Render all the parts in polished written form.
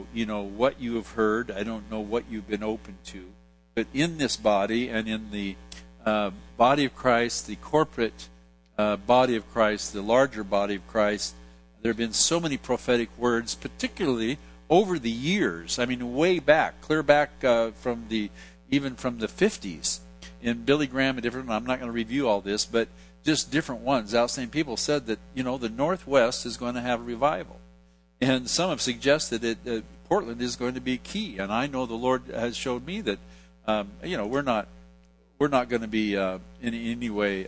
know, what you have heard. I don't know what you've been open to. But in this body and in the body of Christ, the corporate body of Christ, the larger body of Christ, there have been so many prophetic words, particularly over the years. I mean, way back, clear back even from the 50s. In Billy Graham and different, I'm not going to review all this, but just different ones. Outstanding people said that, the Northwest is going to have a revival. And some have suggested that Portland is going to be key. And I know the Lord has showed me that, we're not going to be in any way,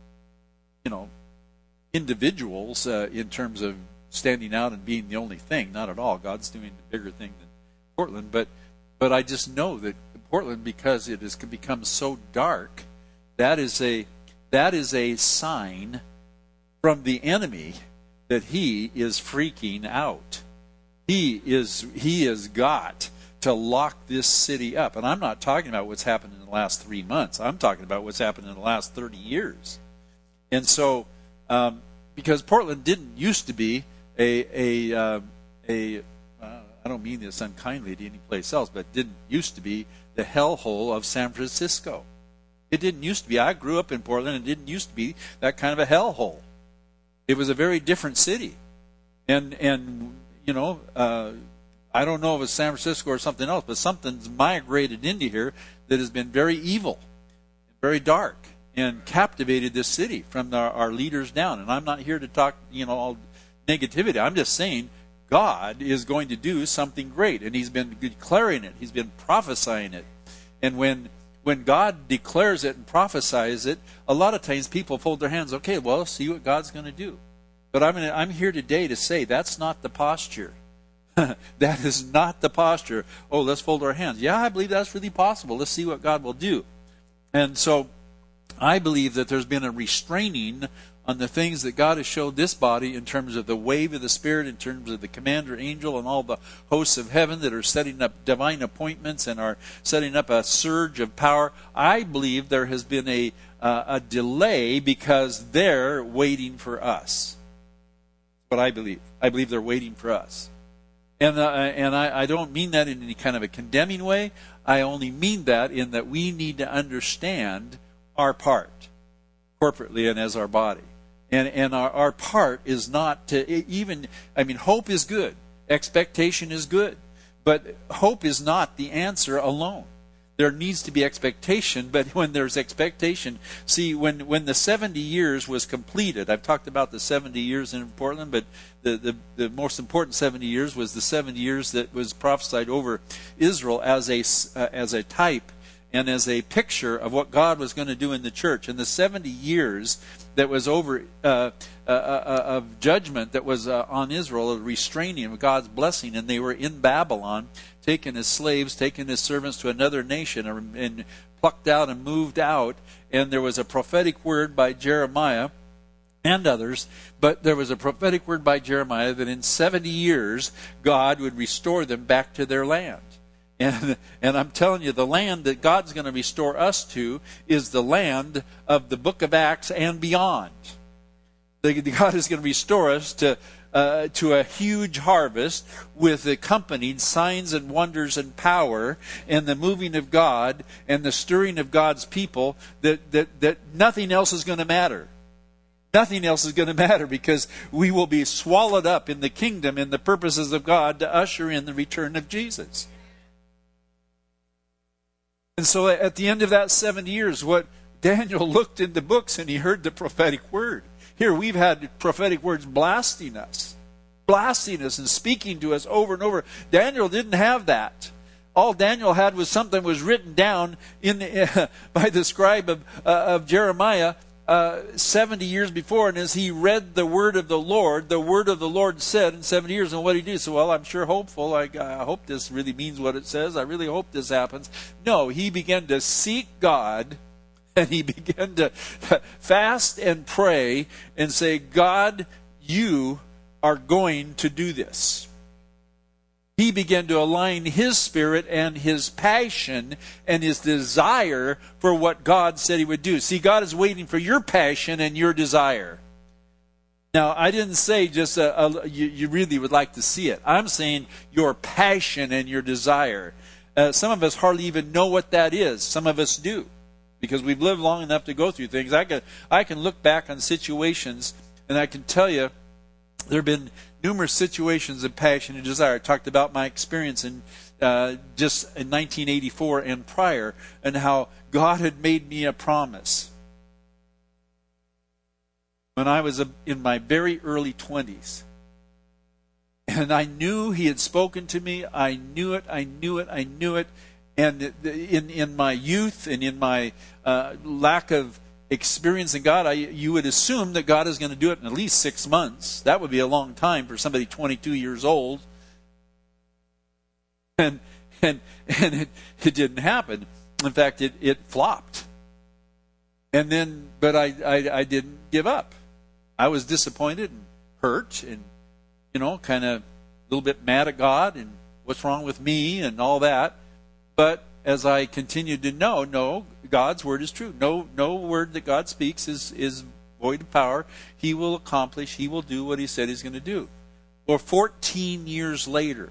individuals in terms of standing out and being the only thing. Not at all. God's doing a bigger thing than Portland. But I just know that Portland, because it has become so dark, that is a sign from the enemy that he is freaking out. He has got to lock this city up. And I'm not talking about what's happened in the last 3 months. I'm talking about what's happened in the last 30 years. And so, because Portland didn't used to be I don't mean this unkindly to any place else, but didn't used to be the hellhole of San Francisco. It didn't used to be. I grew up in Portland, and it didn't used to be that kind of a hellhole. It was a very different city. And I don't know if it's San Francisco or something else, but something's migrated into here that has been very evil, very dark, and captivated this city from our leaders down. And I'm not here to talk, all negativity. I'm just saying God is going to do something great, and He's been declaring it. He's been prophesying it. And when God declares it and prophesies it, a lot of times people fold their hands. Okay, well, see what God's going to do. But I'm here today to say that's not the posture. That is not the posture. Oh, let's fold our hands. Yeah, I believe that's really possible. Let's see what God will do. And so I believe that there's been a restraining on the things that God has showed this body in terms of the wave of the Spirit, in terms of the commander angel and all the hosts of heaven that are setting up divine appointments and are setting up a surge of power. I believe there has been a delay because they're waiting for us. But I believe they're waiting for us. And I don't mean that in any kind of a condemning way. I only mean that in that we need to understand our part, corporately and as our body. And our part is not to hope is good. Expectation is good. But hope is not the answer alone. There needs to be expectation, but when there's expectation, see, when the 70 years was completed, I've talked about the 70 years in Portland, but the most important 70 years was the 70 years that was prophesied over Israel as a type and as a picture of what God was going to do in the church. And the 70 years that was over of judgment that was on Israel, a restraining of God's blessing, and they were in Babylon, taken as slaves, taken as servants to another nation, and plucked out and moved out. And there was a prophetic word by Jeremiah and others, but there was a prophetic word by Jeremiah that in 70 years God would restore them back to their land. And I'm telling you, the land that God's going to restore us to is the land of the book of Acts and beyond. God is going to restore us to a huge harvest with accompanied signs and wonders and power and the moving of God and the stirring of God's people that nothing else is going to matter. Nothing else is going to matter because we will be swallowed up in the kingdom and the purposes of God to usher in the return of Jesus. And so at the end of that 70 years, what Daniel looked in the books and he heard the prophetic word. Here we've had prophetic words blasting us and speaking to us over and over. Daniel didn't have that. All Daniel had was something was written down by the scribe of Jeremiah 70 years before, and as he read the word of the Lord said in 70 years, and what did he do? So, well, I'm sure hopeful. I hope this really means what it says. I really hope this happens. No, he began to seek God, and he began to fast and pray and say, God, you are going to do this. He began to align his spirit and his passion and his desire for what God said he would do. See, God is waiting for your passion and your desire. Now, I didn't say just you really would like to see it. I'm saying your passion and your desire. Some of us hardly even know what that is. Some of us do, because we've lived long enough to go through things. I can look back on situations, and I can tell you there have been numerous situations of passion and desire. I talked about my experience in just in 1984 and prior, and how God had made me a promise when I was in my very early 20s. And I knew He had spoken to me. I knew it. And in my youth and in my lack of experience in God, you would assume that God is going to do it in at least 6 months. That would be a long time for somebody 22 years old. And it didn't happen. In fact, it flopped. And then, but I didn't give up. I was disappointed and hurt and, kind of a little bit mad at God and what's wrong with me and all that. But as I continued to know, no, God's word is true. No word that God speaks is void of power. He will accomplish, He will do what He said He's going to do. Well, 14 years later,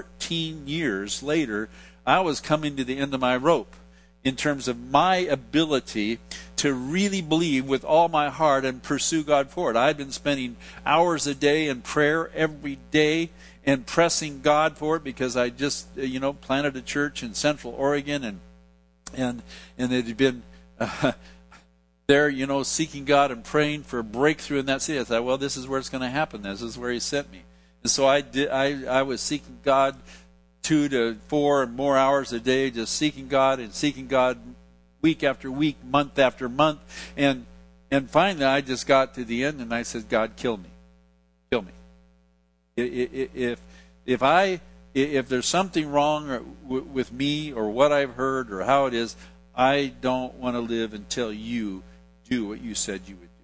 I was coming to the end of my rope in terms of my ability to really believe with all my heart and pursue God for it. I've been spending hours a day in prayer every day and pressing God for it, because I just, planted a church in Central Oregon and it had been there, seeking God and praying for a breakthrough in that city. I thought, well, this is where it's going to happen. This is where He sent me. And so I was seeking God 2 to 4 and more hours a day, just seeking God week after week, month after month. And finally I just got to the end and I said, God, kill me. Kill me. If there's something wrong with me or what I've heard or how it is, I don't want to live until You do what You said You would do.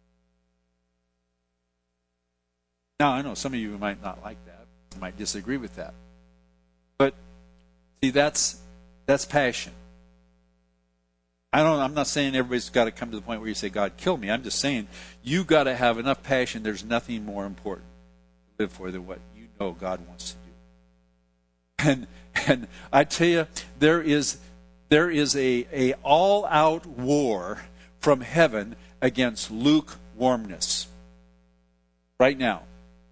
Now, I know some of you might not like that, might disagree with that. But see, that's passion. I'm not saying everybody's got to come to the point where you say, God, kill me. I'm just saying you got to have enough passion. There's nothing more important to live for than what God wants to do. And I tell you, there is a all-out war from heaven against lukewarmness right now.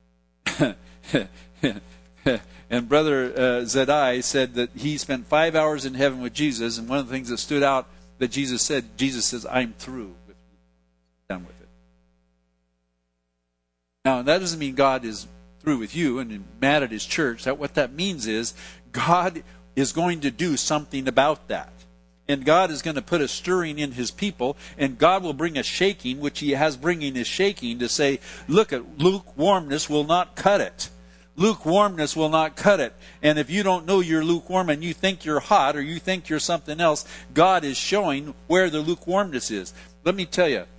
And Brother Zedai said that he spent 5 hours in heaven with Jesus, and one of the things that stood out that Jesus says, I'm through with you. Done with it. Now, that doesn't mean God is through with you and mad at His church. What that means is God is going to do something about that. And God is going to put a stirring in His people, and God will bring a shaking, which He has bringing His shaking, to say, look, at lukewarmness will not cut it. Lukewarmness will not cut it. And if you don't know you're lukewarm and you think you're hot or you think you're something else, God is showing where the lukewarmness is. Let me tell you,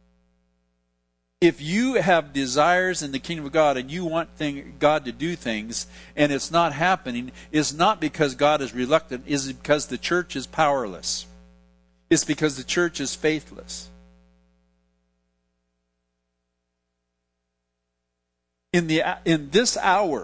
if you have desires in the kingdom of God and you want God to do things and it's not happening, it's not because God is reluctant, it's because the church is powerless. It's because the church is faithless. In this hour,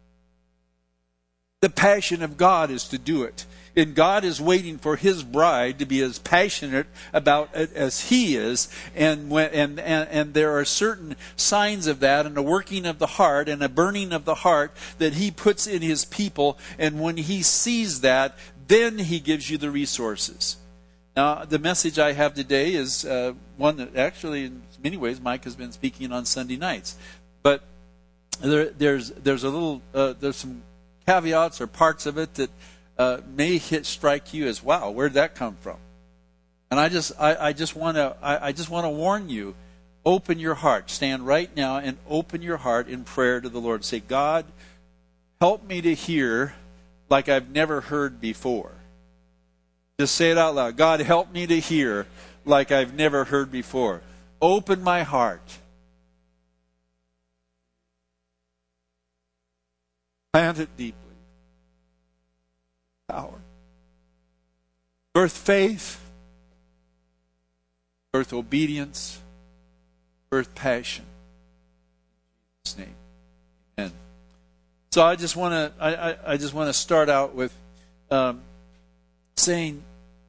the passion of God is to do it. And God is waiting for His bride to be as passionate about it as He is. And there are certain signs of that, and a working of the heart and a burning of the heart that He puts in His people. And when He sees that, then He gives you the resources. Now, the message I have today is one that actually, in many ways, Mike has been speaking on Sunday nights. But there's some caveats or parts of it that may strike you as, wow, where'd that come from? And I just want to warn you, open your heart. Stand right now and open your heart in prayer to the Lord. Say, God, help me to hear like I've never heard before. Just say it out loud. God, help me to hear like I've never heard before. Open my heart. Plant it deeply. Power. Birth faith. Birth obedience. Birth passion. Jesus' name. Amen. So I just want to start out with saying,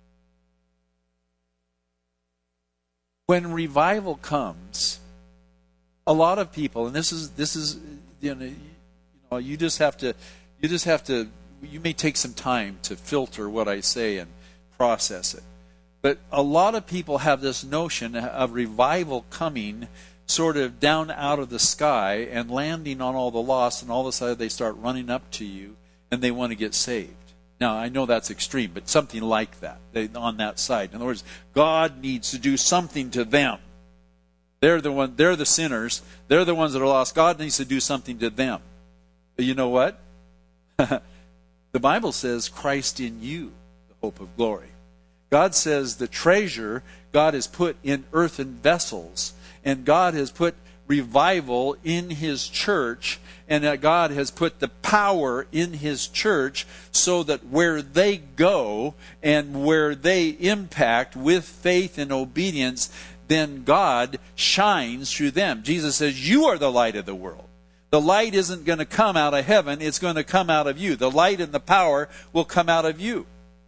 when revival comes, a lot of people, and this is you just have to you may take some time to filter what I say and process it. But a lot of people have this notion of revival coming sort of down out of the sky and landing on all the lost, and all of a sudden they start running up to you and they want to get saved. Now, I know that's extreme, but something like that, on that side. In other words, God needs to do something to them. They're the sinners. They're the ones that are lost. God needs to do something to them. But you know what? The Bible says Christ in you, the hope of glory. God says the treasure God has put in earthen vessels, and God has put revival in His church, and that God has put the power in His church so that where they go and where they impact with faith and obedience, then God shines through them. Jesus says, you are the light of the world. The light isn't going to come out of heaven, it's going to come out of you. The light and the power will come out of you.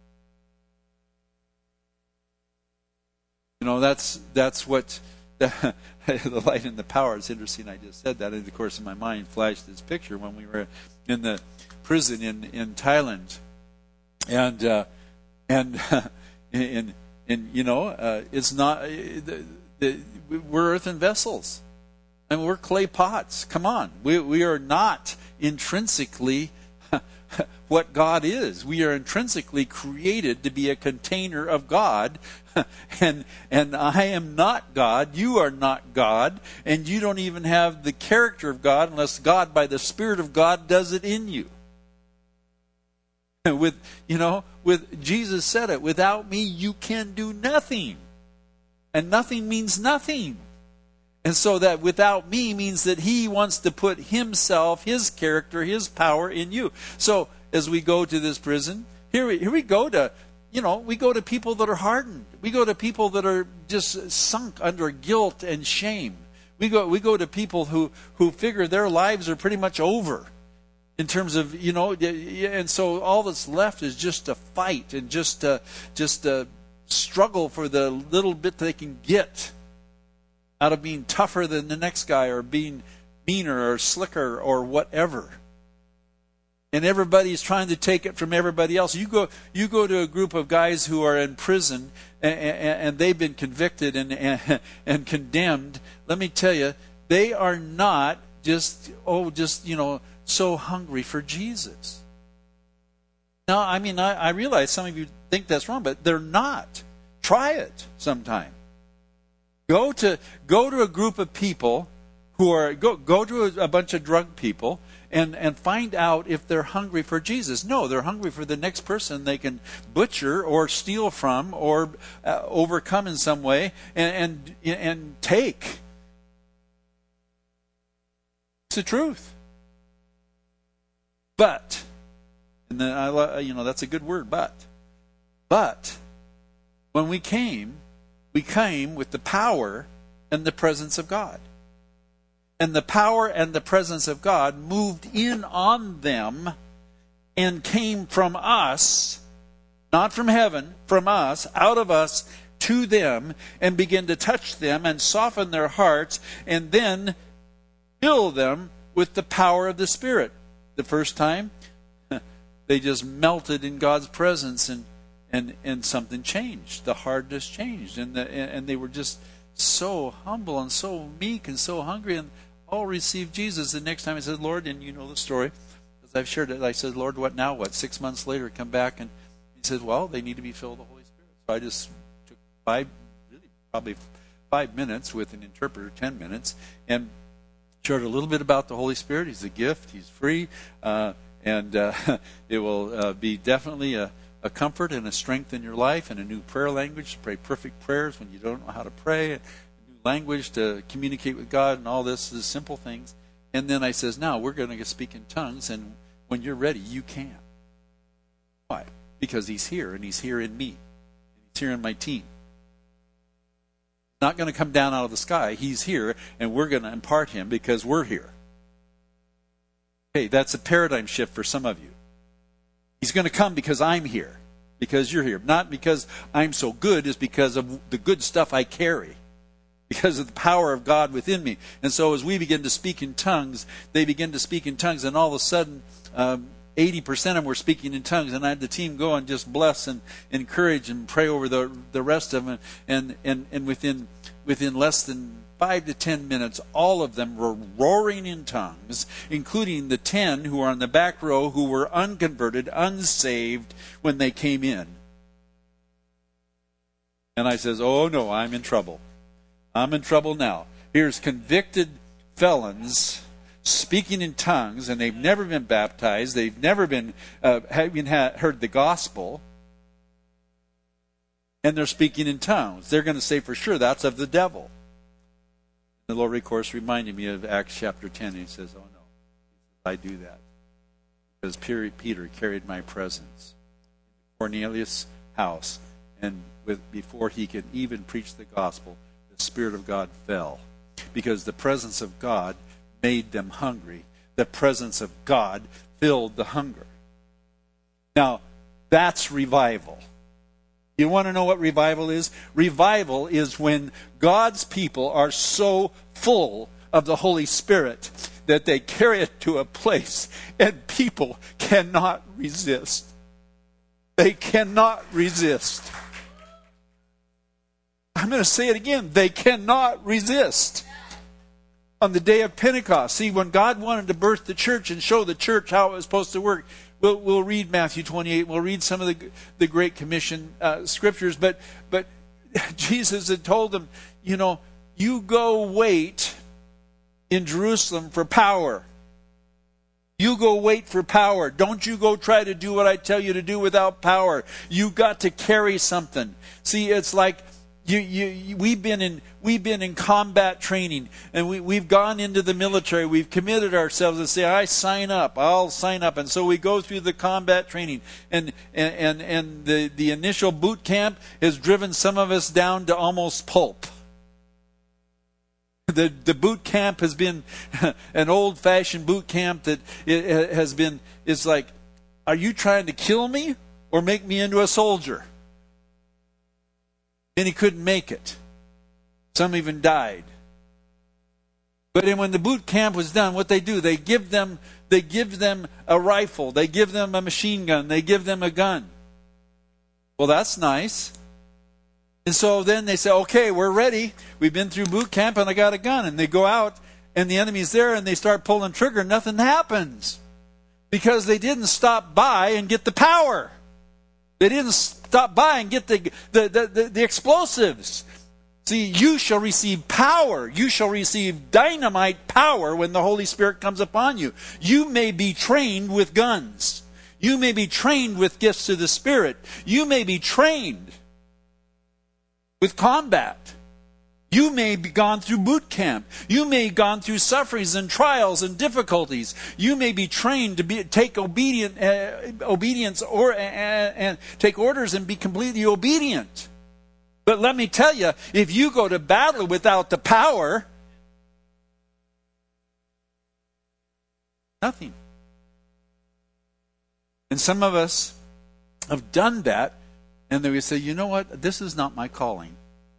You know, that's what the light and the power. It's interesting I just said that. And of course in my mind flashed this picture when we were in the prison in Thailand. And you know, it's not, we're earthen vessels. And we're clay pots. Come on. We are not intrinsically what God is. We are intrinsically created to be a container of God. And I am not God. You are not God. And you don't even have the character of God unless God, by the Spirit of God, does it in you. With Jesus said it, without me you can do nothing. And nothing means nothing. And so that without me means that He wants to put Himself, His character, His power in you. So as we go to this prison, here we go to, we go to people that are hardened. We go to people that are just sunk under guilt and shame. We go to people who figure their lives are pretty much over in terms of, and so all that's left is just a fight and just a struggle for the little bit they can get out of being tougher than the next guy or being meaner or slicker or whatever. And everybody's trying to take it from everybody else. You go to a group of guys who are in prison and they've been convicted and condemned. Let me tell you, they are not so hungry for Jesus. Now, I mean, I realize some of you think that's wrong, but they're not. Try it sometime. Go to a group of people who are go to a bunch of drug people and find out if they're hungry for Jesus. No, they're hungry for the next person they can butcher or steal from or overcome in some way and take. It's the truth. But, and then that's a good word. But when we came with the power and the presence of God. And the power and the presence of God moved in on them and came from us, not from heaven, from us, out of us, to them, and began to touch them and soften their hearts, and then fill them with the power of the Spirit. The first time, they just melted in God's presence, and something changed. The hardness changed, and they were just so humble and so meek and so hungry, and all received Jesus. The next time I said, Lord, and you know the story, as I've shared it, I said, Lord, what now? 6 months later, come back, and He said, well, they need to be filled with the Holy Spirit. So I just took probably 5 minutes with an interpreter, 10 minutes, and shared a little bit about the Holy Spirit. He's a gift. He's free, and it will be definitely a comfort and a strength in your life, and a new prayer language to pray perfect prayers when you don't know how to pray, a new language to communicate with God, and all this is simple things. And then I says, now we're going to speak in tongues, and when you're ready, you can. Why? Because He's here, and He's here in me. He's here in my team. Not going to come down out of the sky. He's here, and we're going to impart Him because we're here. Okay, that's a paradigm shift for some of you. He's going to come because I'm here, because you're here. Not because I'm so good, it's because of the good stuff I carry, because of the power of God within me. And so as we begin to speak in tongues, they begin to speak in tongues, and all of a sudden, 80% of them were speaking in tongues, and I had the team go and just bless and encourage and pray over the rest of them, and within less than 5 to 10 minutes, all of them were roaring in tongues, including the 10 who were on the back row who were unconverted, unsaved when they came in. And I says, oh no, I'm in trouble. I'm in trouble now. Here's convicted felons speaking in tongues, and they've never been baptized. They've never been heard the gospel. And they're speaking in tongues. They're going to say for sure that's of the devil. The Lord, of course, reminded me of Acts chapter 10. And he says, oh no, I do that because Peter carried my presence in Cornelius' house. And before he could even preach the gospel, the Spirit of God fell. Because the presence of God made them hungry. The presence of God filled the hunger. Now, that's revival. You want to know what revival is? Revival is when God's people are so full of the Holy Spirit that they carry it to a place and people cannot resist. They cannot resist. I'm going to say it again. They cannot resist. On the day of Pentecost, see, when God wanted to birth the church and show the church how it was supposed to work, we'll read Matthew 28. We'll read some of the Great Commission scriptures. But Jesus had told them, you go wait in Jerusalem for power. You go wait for power. Don't you go try to do what I tell you to do without power. You got to carry something. See, it's like we've been in combat training, and we've gone into the military. We've committed ourselves and say, I'll sign up. And so we go through the combat training, and the initial boot camp has driven some of us down to almost pulp. The boot camp has been an old-fashioned boot camp that it's like, are you trying to kill me or make me into a soldier? And he couldn't make it. Some even died. But then when the boot camp was done, what they do, they give them a rifle, they give them a machine gun, they give them a gun. Well, that's nice. And so then they say, okay, we're ready. We've been through boot camp and I got a gun. And they go out and the enemy's there and they start pulling trigger. Nothing happens. Because they didn't stop by and get the power. They didn't stop by and get the explosives. See, you shall receive power. You shall receive dynamite power when the Holy Spirit comes upon you. You may be trained with guns. You may be trained with gifts of the Spirit. You may be trained with combat. You may be gone through boot camp. You may have gone through sufferings and trials and difficulties. You may be trained to take obedience and take orders and be completely obedient. But let me tell you, if you go to battle without the power, nothing. And some of us have done that, and then we say, you know what? This is not my calling.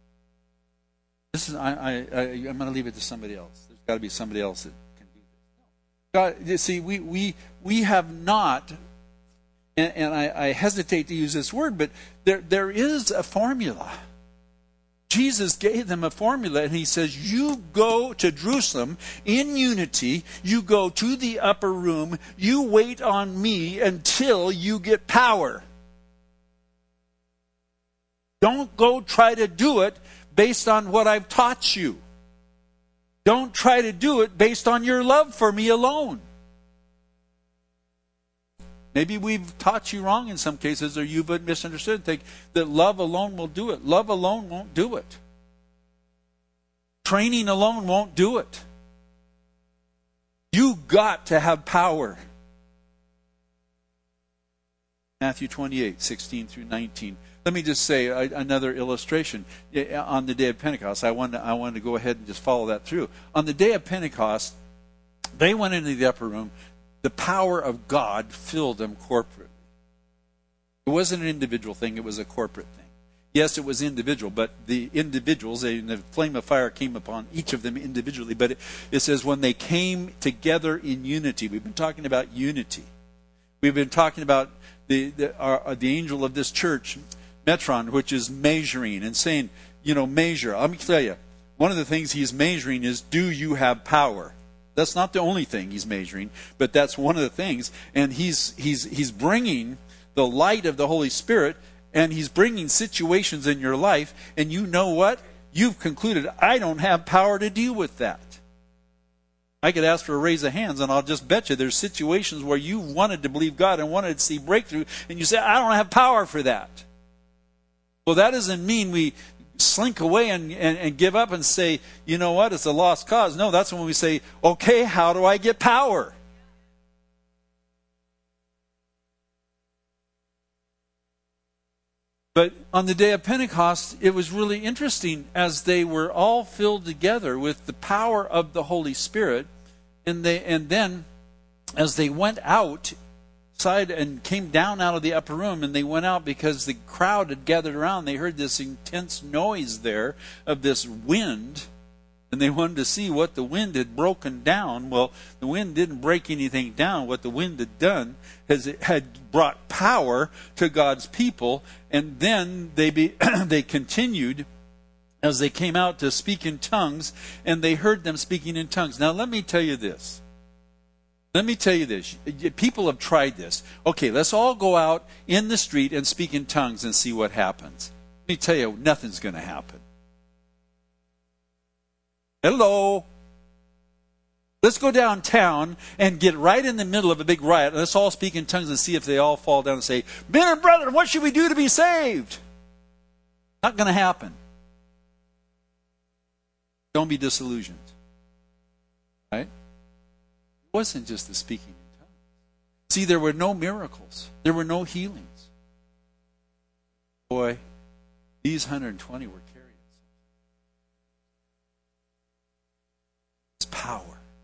I'm going to leave it to somebody else. There's got to be somebody else that can do this. God, you see, we have not, and I hesitate to use this word, but there is a formula. Jesus gave them a formula, and he says, you go to Jerusalem in unity, you go to the upper room, you wait on me until you get power. Don't go try to do it based on what I've taught you. Don't try to do it based on your love for me alone. Maybe we've taught you wrong in some cases, or you've misunderstood. Think that love alone will do it. Love alone won't do it. Training alone won't do it. You got to have power. Matthew 28, 16 through 19. Let me just say another illustration. On the day of Pentecost, I wanted to go ahead and just follow that through. On the day of Pentecost, they went into the upper room. the power of God filled them corporately. It wasn't an individual thing, it was a corporate thing. Yes, it was individual, but the individuals, the flame of fire came upon each of them individually. But it says when they came together in unity. We've been talking about unity. We've been talking about the angel of this church, Metron, which is measuring and saying, measure. Let me tell you, one of the things he's measuring is, do you have power? That's not the only thing he's measuring, but that's one of the things. And he's bringing the light of the Holy Spirit, and he's bringing situations in your life, and you know what? You've concluded, I don't have power to deal with that. I could ask for a raise of hands, and I'll just bet you there's situations where you wanted to believe God and wanted to see breakthrough, and you say, I don't have power for that. Well, that doesn't mean we slink away and give up and say, you know what, it's a lost cause. No, that's when we say, okay, how do I get power? But on the day of Pentecost, it was really interesting as they were all filled together with the power of the Holy Spirit. And then as they went outside and came down out of the upper room, and they went out because the crowd had gathered around, they heard this intense noise there of this wind. And they wanted to see what the wind had broken down. Well, the wind didn't break anything down. What the wind had done is it had brought power to God's people. And then they continued as they came out to speak in tongues, and they heard them speaking in tongues. Now, let me tell you this. People have tried this. Okay, let's all go out in the street and speak in tongues and see what happens. Let me tell you, nothing's going to happen. Hello. Let's go downtown and get right in the middle of a big riot. And let's all speak in tongues and see if they all fall down and say, men and brethren, what should we do to be saved? Not going to happen. Don't be disillusioned. Right? It wasn't just the speaking in tongues. See, there were no miracles. There were no healings. Boy, these 120 were carrying power.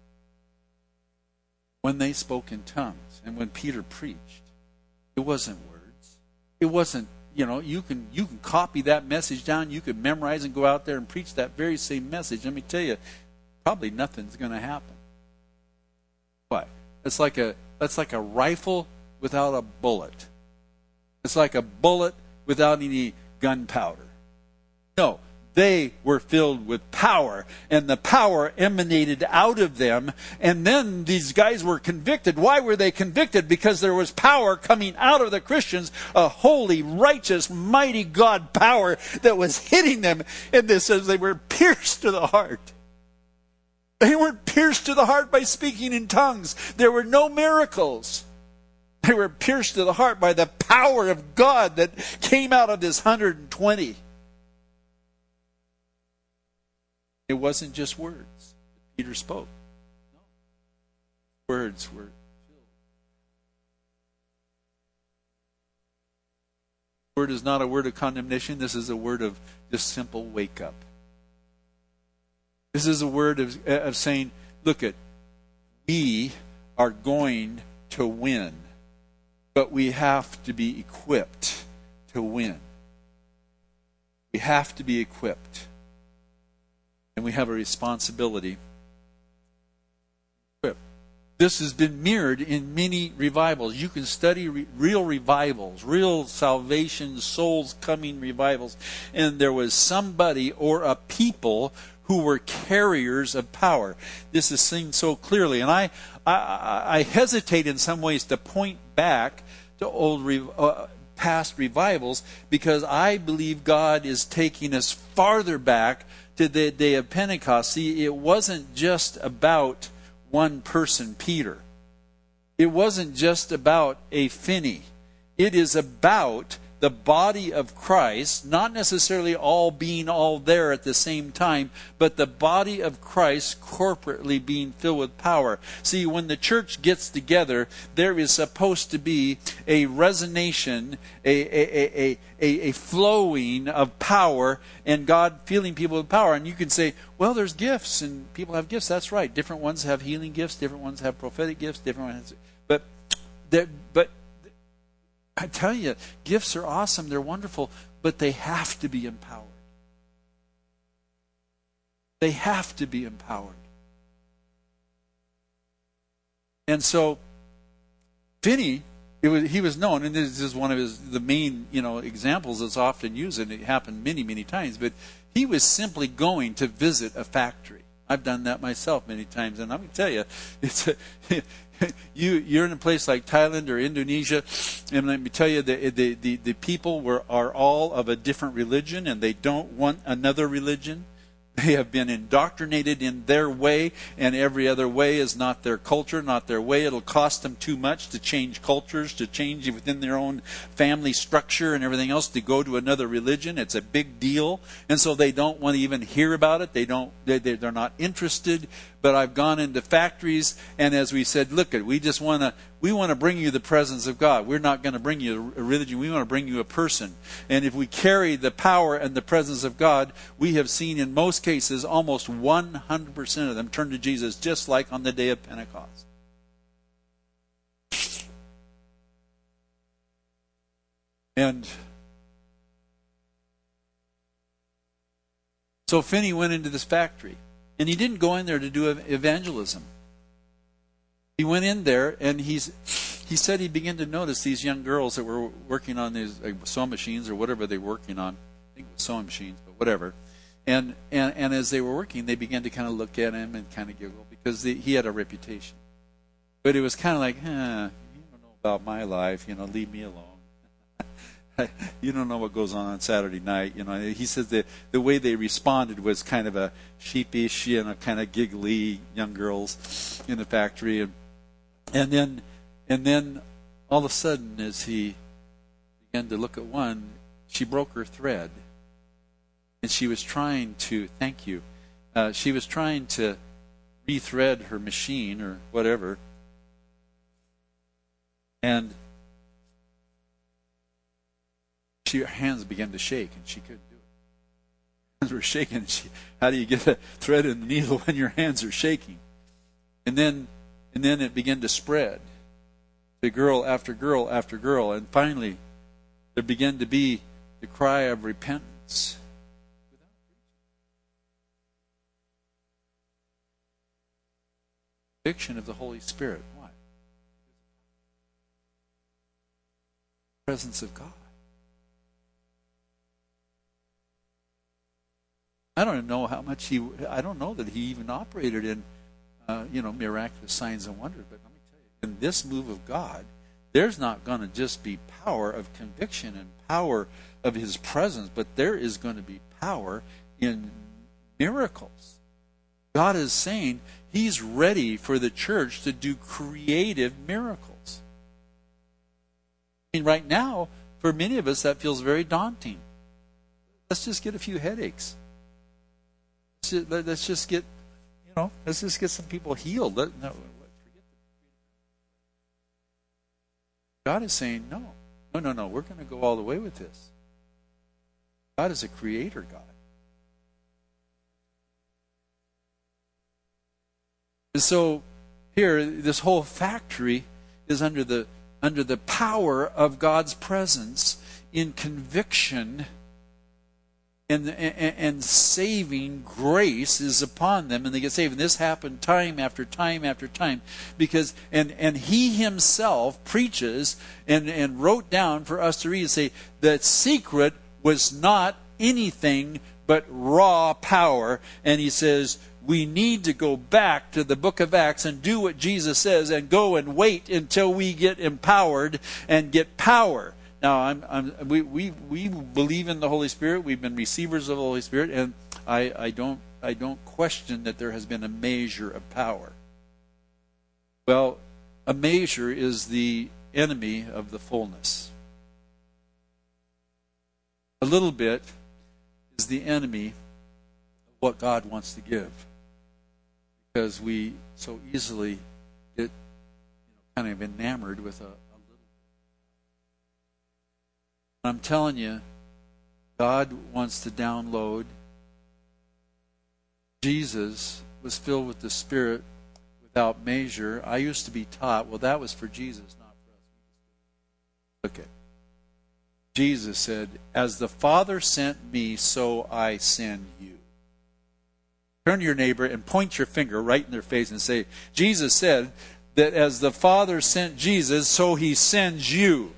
When they spoke in tongues and when Peter preached, it wasn't words. It wasn't, you can copy that message down, you can memorize and go out there and preach that very same message. Let me tell you, probably nothing's going to happen. What? That's like a rifle without a bullet. It's like a bullet without any gunpowder. No. They were filled with power, and the power emanated out of them. And then these guys were convicted. Why were they convicted? Because there was power coming out of the Christians, a holy, righteous, mighty God power that was hitting them. And this says they were pierced to the heart. They weren't pierced to the heart by speaking in tongues. There were no miracles. They were pierced to the heart by the power of God that came out of this 120. It wasn't just words that Peter spoke. No. Words were filled. The word is not a word of condemnation. This is a word of just simple wake up. This is a word of saying, look we are going to win, but we have to be equipped to win. We have to be equipped. And we have a responsibility. This has been mirrored in many revivals. You can study real revivals, real salvation, souls coming revivals. And there was somebody or a people who were carriers of power. This is seen so clearly. And I hesitate in some ways to point back to old past revivals, because I believe God is taking us farther back to the day of Pentecost. See, it wasn't just about one person, Peter. It wasn't just about a Finney. It is about the body of Christ, not necessarily all being all there at the same time, but the body of Christ corporately being filled with power. See, when the church gets together, there is supposed to be a resonation, a flowing of power, and God filling people with power. And you can say, well, there's gifts, and people have gifts. That's right. Different ones have healing gifts. Different ones have prophetic gifts. Different ones have... But I tell you, gifts are awesome. They're wonderful, but they have to be empowered. They have to be empowered. And so, Finney, he was known, and this is one of the main examples that's often used, and it happened many, many times. But he was simply going to visit a factory. I've done that myself many times, and I'm going to tell you, you're in a place like Thailand or Indonesia, and let me tell you, the people are all of a different religion, and they don't want another religion. They have been indoctrinated in their way, and every other way is not their culture, not their way. It'll cost them too much to change cultures, to change within their own family structure and everything else, to go to another religion. It's a big deal, and so they don't want to even hear about it. They're not interested. But I've gone into factories, and as we said, look, we want to bring you the presence of God. We're not going to bring you a religion. We want to bring you a person. And if we carry the power and the presence of God, we have seen in most cases almost 100% of them turn to Jesus, just like on the day of Pentecost. And so Finney went into this factory. And he didn't go in there to do evangelism. He went in there, and he said he began to notice these young girls that were working on these sewing machines or whatever they were working on. I think it was sewing machines, but whatever. And as they were working, they began to kind of look at him and kind of giggle because he had a reputation. But it was kind of like, you don't know about my life, leave me alone. You don't know what goes on Saturday night. He says that the way they responded was kind of a sheepish, kind of giggly young girls in the factory, and then all of a sudden, as he began to look at one, she broke her thread, and she was trying to she was trying to rethread her machine or whatever, and her hands began to shake, and she couldn't do it. Her hands were shaking. How do you get a thread in the needle when your hands are shaking? And then it began to spread to girl after girl after girl, and finally there began to be the cry of repentance. Conviction of the Holy Spirit. Why? The presence of God. I don't know how much I don't know that he even operated in, miraculous signs and wonders. But let me tell you, in this move of God, there's not going to just be power of conviction and power of his presence, but there is going to be power in miracles. God is saying he's ready for the church to do creative miracles. I mean, right now, for many of us, that feels very daunting. Let's just get a few headaches. Let's just get some people healed. Forget God is saying, no. We're going to go all the way with this. God is a creator God. And so here, this whole factory is under the power of God's presence in conviction. And saving grace is upon them, and they get saved. And this happened time after time after time, because and he himself preaches and wrote down for us to read and say that secret was not anything but raw power. And he says we need to go back to the book of Acts and do what Jesus says, and go and wait until we get empowered and get power. Now, we believe in the Holy Spirit. We've been receivers of the Holy Spirit, and I don't question that there has been a measure of power. Well, a measure is the enemy of the fullness. A little bit is the enemy of what God wants to give, because we so easily get kind of enamored with a little. I'm telling you, God wants to download. Jesus was filled with the Spirit with without measure. I used to be taught, well, that was for Jesus, not for us. Look at Jesus said, as the Father sent me, so I send you. Turn to your neighbor and point your finger right in their face and say, Jesus said that as the Father sent Jesus, so he sends you.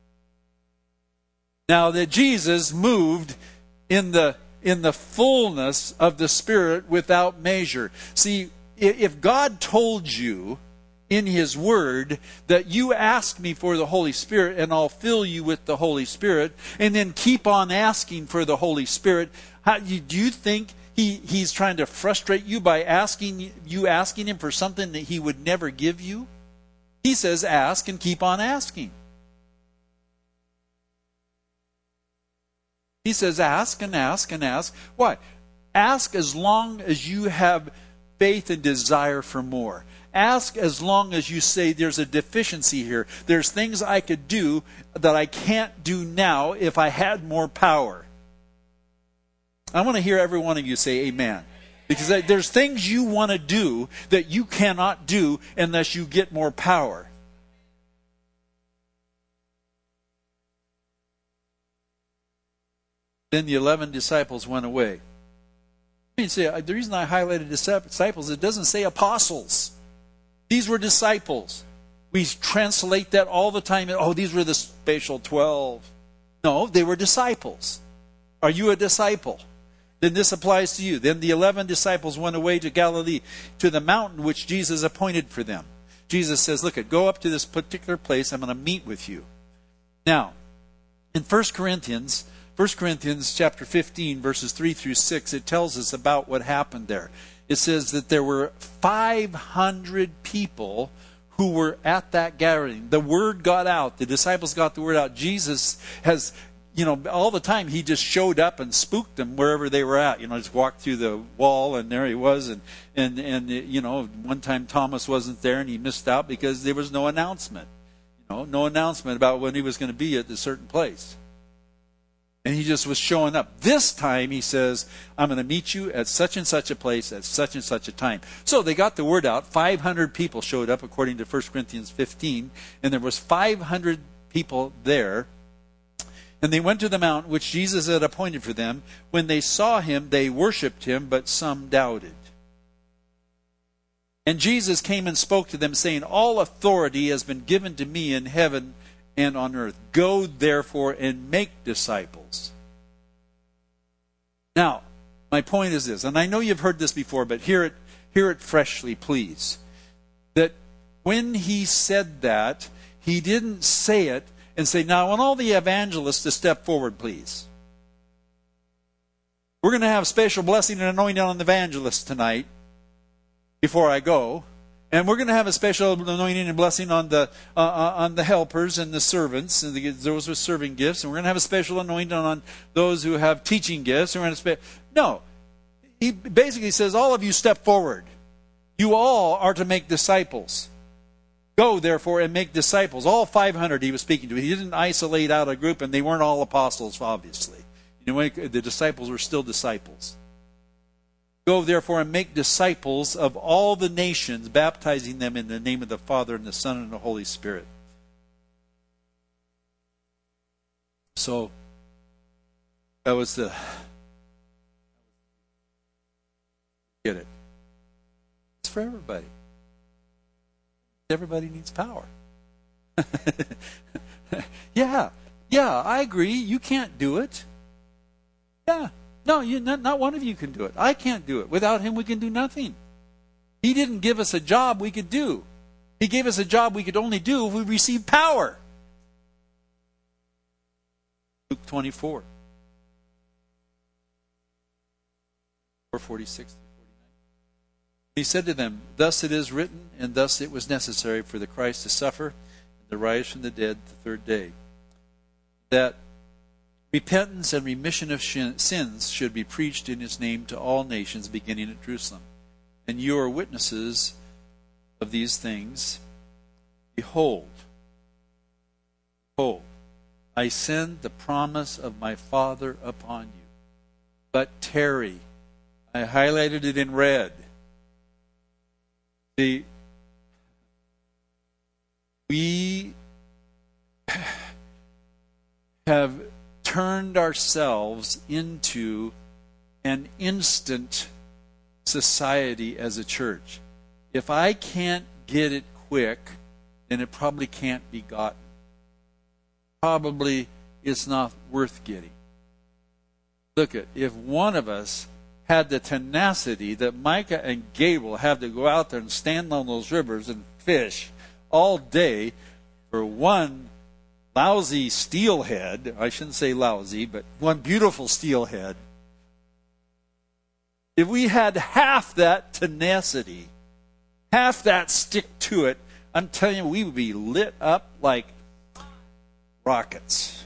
Now that Jesus moved in the fullness of the Spirit without measure. See, if God told you in His Word that you ask me for the Holy Spirit and I'll fill you with the Holy Spirit, and then keep on asking for the Holy Spirit, do you think He's trying to frustrate you by asking Him for something that He would never give you? He says ask and keep on asking. He says ask and ask and ask. Why? Ask as long as you have faith and desire for more. Ask as long as you say there's a deficiency here. There's things I could do that I can't do now if I had more power. I want to hear every one of you say amen. Because there's things you want to do that you cannot do unless you get more power. Then the 11 disciples went away. You say, the reason I highlighted disciples, it doesn't say apostles. These were disciples. We translate that all the time. Oh, these were the special 12. No, they were disciples. Are you a disciple? Then this applies to you. Then the 11 disciples went away to Galilee, to the mountain which Jesus appointed for them. Jesus says, look, go up to this particular place. I'm going to meet with you. Now, in 1 Corinthians chapter 15, verses 3 through 6, it tells us about what happened there. It says that there were 500 people who were at that gathering. The word got out. The disciples got the word out. Jesus has, all the time he just showed up and spooked them wherever they were at. Just walked through the wall and there he was. And one time Thomas wasn't there and he missed out because there was no announcement. No announcement about when he was going to be at a certain place. And he just was showing up. This time he says, I'm going to meet you at such and such a place at such and such a time. So they got the word out. 500 people showed up according to 1 Corinthians 15. And there was 500 people there. And they went to the mountain which Jesus had appointed for them. When they saw him, they worshipped him, but some doubted. And Jesus came and spoke to them, saying, all authority has been given to me in heaven and on earth. Go therefore and make disciples. Now, my point is this, and I know you've heard this before, but hear it freshly, please. That when he said that, he didn't say it and say, now I want all the evangelists to step forward, please. We're going to have special blessing and anointing on the evangelists tonight before I go. And we're going to have a special anointing and blessing on the helpers and the servants and those with serving gifts. And we're going to have a special anointing on those who have teaching gifts. And we're going to no, he basically says, all of you step forward. You all are to make disciples. Go, therefore, and make disciples. All 500 he was speaking to. He didn't isolate out a group, and they weren't all apostles, obviously. The disciples were still disciples. Go, therefore, and make disciples of all the nations, baptizing them in the name of the Father, and the Son, and the Holy Spirit. So, that was the... Get it. It's for everybody. Everybody needs power. Yeah, I agree. You can't do it. Yeah. No, not one of you can do it. I can't do it. Without him, we can do nothing. He didn't give us a job we could do. He gave us a job we could only do if we received power. Luke 24. 4:46. He said to them, thus it is written, and thus it was necessary for the Christ to suffer and to rise from the dead the third day, that repentance and remission of sins should be preached in his name to all nations, beginning at Jerusalem. And you are witnesses of these things. Behold, I send the promise of my Father upon you. But tarry. I highlighted it in red. See, We have turned ourselves into an instant society as a church. If I can't get it quick, then it probably can't be gotten. Probably it's not worth getting. Look at, if one of us had the tenacity that Micah and Gabriel have to go out there and stand on those rivers and fish all day for one lousy steelhead, I shouldn't say lousy, but one beautiful steelhead. If we had half that tenacity, half that stick to it, I'm telling you, we would be lit up like rockets.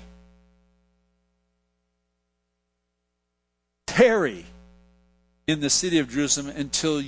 Tarry in the city of Jerusalem until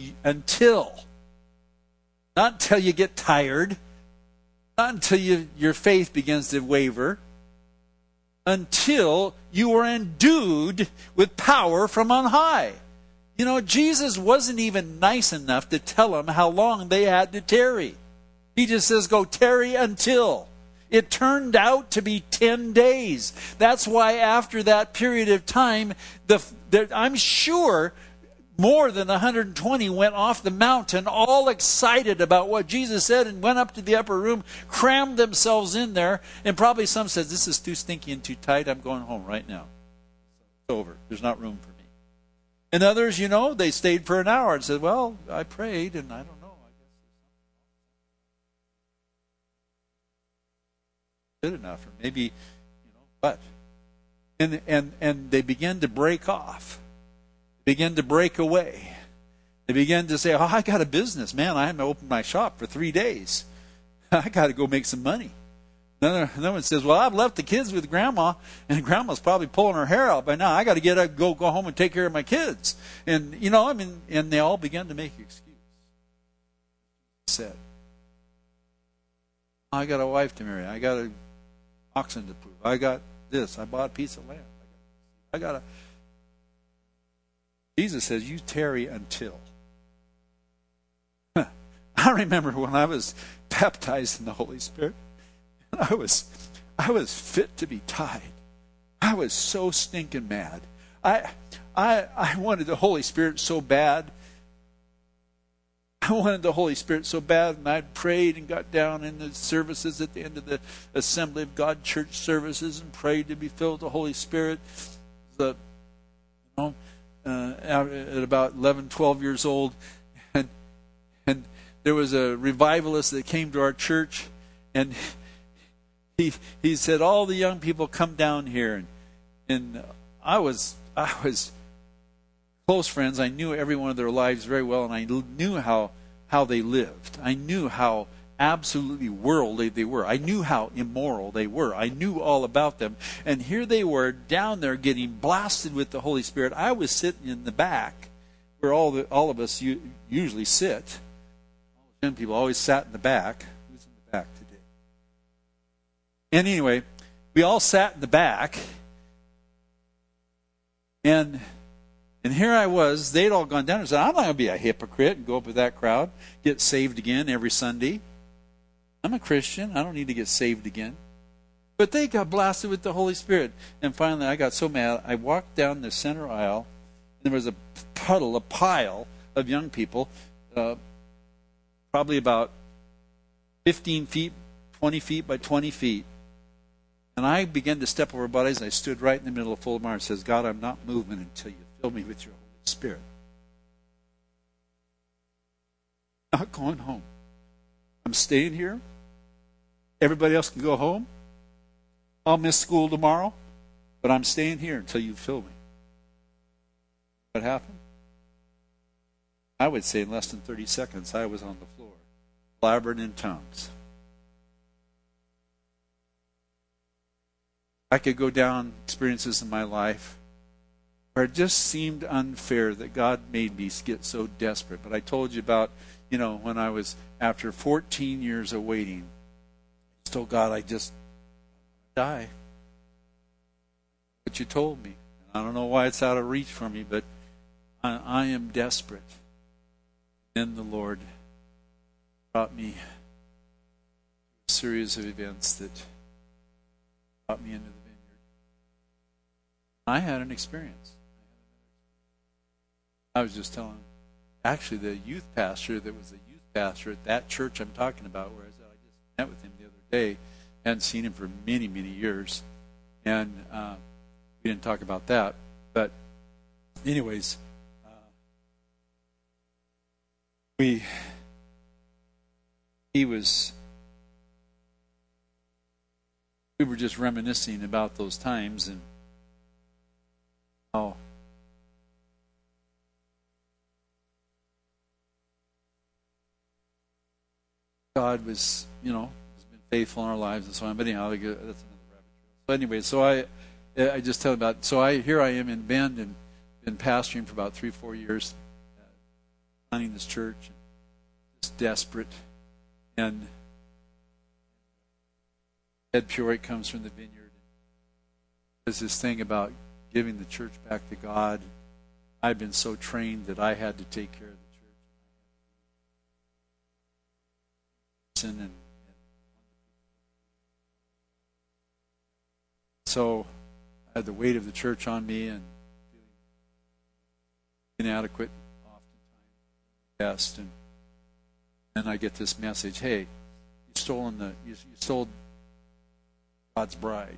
not until you get tired, not until your faith begins to waver, until you are endued with power from on high. You know, Jesus wasn't even nice enough to tell them how long they had to tarry. He just says, go tarry until. It turned out to be 10 days. That's why after that period of time, I'm sure more than 120 went off the mountain, all excited about what Jesus said, and went up to the upper room, crammed themselves in there, and probably some said, this is too stinky and too tight, I'm going home right now. It's over. There's not room for me. And others, you know, they stayed for an hour and said, well, I prayed, and I don't know. Good enough, or maybe, you know, but. And they begin to break off. Begin to break away. They begin to say, oh, I got a business, man. I haven't opened my shop for 3 days. I got to go make some money. Another one says, well, I've left the kids with grandma, and grandma's probably pulling her hair out by now. I got to go home and take care of my kids. And, you know, I mean, and they all began to make excuses. Said, I got a wife to marry. I got a oxen to prove. I got this. I bought a piece of land. I got a. Jesus says, you tarry until. I remember when I was baptized in the Holy Spirit, I was fit to be tied. I was so stinking mad. I wanted the Holy Spirit so bad. I wanted the Holy Spirit so bad, and I prayed and got down in the services at the end of the Assembly of God church services and prayed to be filled with the Holy Spirit. At about 11, 12 years old, and there was a revivalist that came to our church, and he said, all the young people come down here, and I was close friends. I knew every one of their lives very well, and I knew how they lived. I knew how absolutely worldly they were. I knew how immoral they were. I knew all about them. And here they were down there getting blasted with the Holy Spirit. I was sitting in the back where all of us usually sit. Young people always sat in the back. Who's in the back today? And anyway, we all sat in the back, and here I was, they'd all gone down and said, I'm not going to be a hypocrite and go up with that crowd, get saved again every Sunday. I'm a Christian. I don't need to get saved again. But they got blasted with the Holy Spirit. And finally, I got so mad, I walked down the center aisle, and there was a pile of young people, probably about 15 feet, 20 feet by 20 feet. And I began to step over bodies, and I stood right in the middle of Fulton and says, God, I'm not moving until you fill me with your Holy Spirit. Not going home. I'm staying here. Everybody else can go home. I'll miss school tomorrow, but I'm staying here until you fill me. What happened? I would say in less than 30 seconds, I was on the floor, blabbering in tongues. I could go down experiences in my life where it just seemed unfair that God made me get so desperate. But I told you about, when I was, after 14 years of waiting, I told God, I just die. What you told me. I don't know why it's out of reach for me, but I am desperate. Then the Lord brought me to a series of events that brought me into the vineyard. I had an experience. I was just telling, actually, the youth pastor that was the youth pastor at that church I'm talking about, where I just met with him the other day. I hadn't seen him for many, many years. And we didn't talk about that. But anyways, we were just reminiscing about those times and how God was, has been faithful in our lives and so on. But anyhow, that's another rabbit trail. So anyway, so I just tell about. So here I am in Bend and been pastoring for about 3-4 years, planning this church, and just desperate. And Ed Peoria comes from the vineyard. There's this thing about giving the church back to God. I've been so trained that I had to take care of the church. And so I had the weight of the church on me and feeling inadequate oftentimes, best. And then I get this message: hey, you stole God's bride.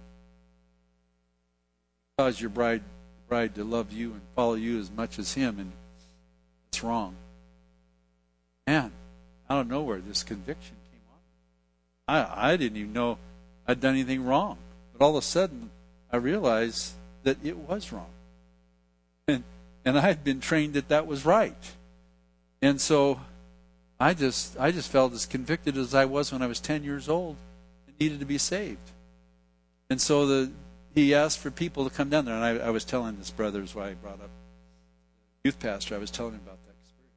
Caused your bride to love you and follow you as much as Him, and it's wrong. Man, out of nowhere, this conviction came on. I didn't even know I'd done anything wrong, but all of a sudden, I realized that it was wrong, and I had been trained that was right, and so I just felt as convicted as I was when I was 10 years old and needed to be saved. And so he asked for people to come down there. And I was telling this brother, is why I brought up youth pastor. I was telling him about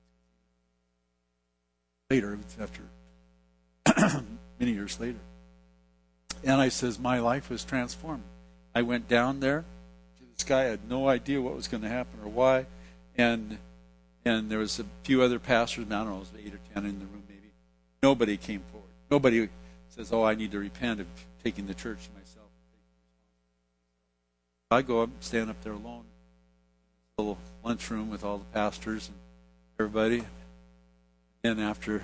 that experience later, after many years later. And I says, my life was transformed. I went down there to this guy. I had no idea what was going to happen or why. And there was a few other pastors. I don't know, it was 8 or 10 in the room maybe. Nobody came forward. Nobody says, I need to repent of taking the church to myself. I go up, stand up there alone, in a little lunchroom with all the pastors and everybody. And after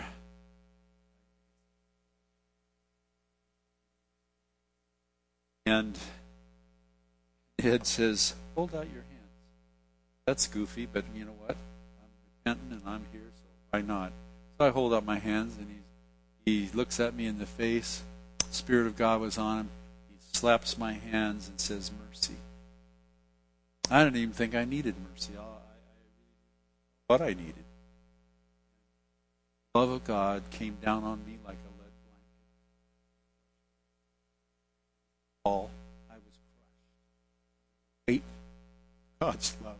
Ed says, hold out your hands. That's goofy, but you know what? I'm repentant and I'm here, so why not? So I hold out my hands, and he looks at me in the face. The Spirit of God was on him. He slaps my hands and says, mercy. I didn't even think I needed mercy. I what I needed. The love of God came down on me like a lead blanket. All I was crushed. Wait, God's love.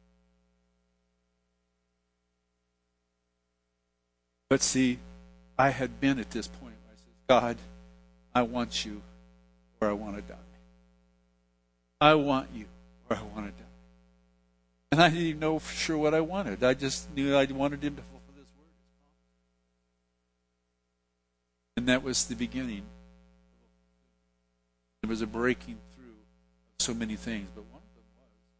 But see, I had been at this point where I said, God, I want you or I want to die. I want you or I want to die. And I didn't even know for sure what I wanted. I just knew I wanted Him to fulfill His word. And that was the beginning. There was a breaking through of so many things, but one of them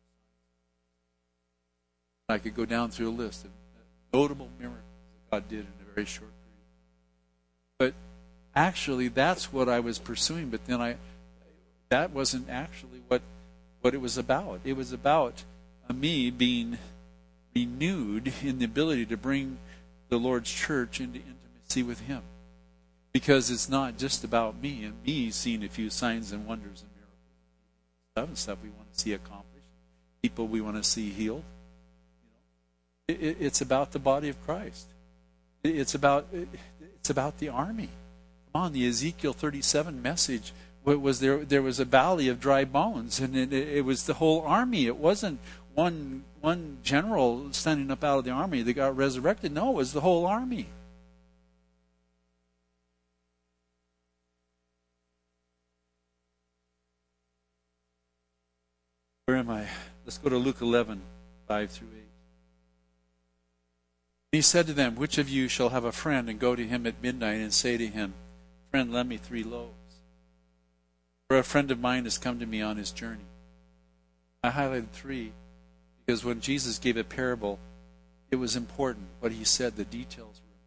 was I could go down through a list of notable miracles that God did in a very short period. But actually, that's what I was pursuing. But then that wasn't actually what it was about. It was about me being renewed in the ability to bring the Lord's church into intimacy with Him. Because it's not just about me and me seeing a few signs and wonders and miracles. Stuff we want to see accomplished. People we want to see healed. It's about the body of Christ. It's about the army. Come on, the Ezekiel 37 message was there was a valley of dry bones, and it was the whole army. It wasn't one general standing up out of the army that got resurrected. No, it was the whole army. Where am I? Let's go to Luke 11, 5 through 8. He said to them, which of you shall have a friend and go to him at midnight and say to him, friend lend me 3 loaves. Or a friend of mine has come to me on his journey. I highlighted 3 because when Jesus gave a parable, it was important. What he said, the details were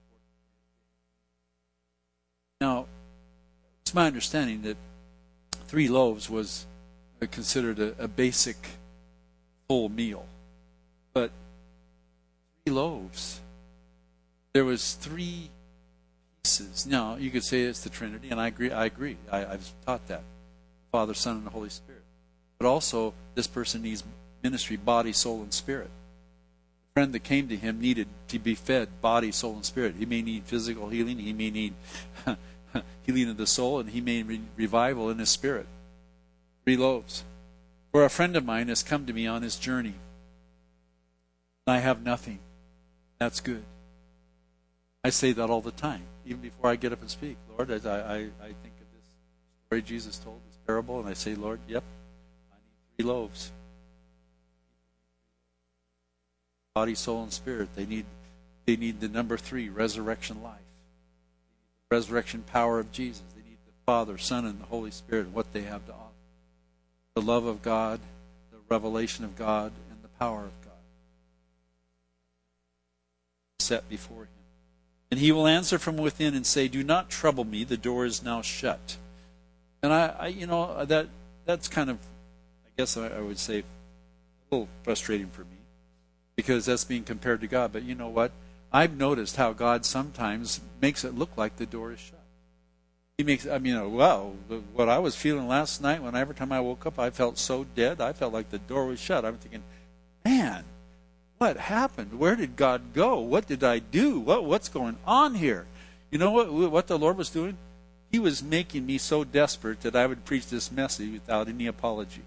important. Now, it's my understanding that 3 loaves was considered a basic full meal. But 3 loaves, there was 3 pieces. Now, you could say it's the Trinity, and I agree. I've taught that. Father, Son, and the Holy Spirit. But also, this person needs ministry, body, soul, and spirit. The friend that came to him needed to be fed body, soul, and spirit. He may need physical healing. He may need healing of the soul, and he may need revival in his spirit. 3 loaves. For a friend of mine has come to me on his journey. I have nothing. That's good. I say that all the time, even before I get up and speak. Lord, as I think of this story Jesus told, this parable, and I say, Lord, yep, I need 3 loaves. Body, soul, and spirit. They need the number 3, resurrection life. The resurrection power of Jesus. They need the Father, Son, and the Holy Spirit, and what they have to offer. The love of God, the revelation of God, and the power of God set before him. And he will answer from within and say, do not trouble me, the door is now shut. And that's kind of, I guess I would say, a little frustrating for me, because that's being compared to God. But you know what? I've noticed how God sometimes makes it look like the door is shut. He makes, what I was feeling last night, every time I woke up, I felt so dead. I felt like the door was shut. I'm thinking, man, what happened? Where did God go? What did I do? What's going on here? You know what the Lord was doing? He was making me so desperate that I would preach this message without any apology.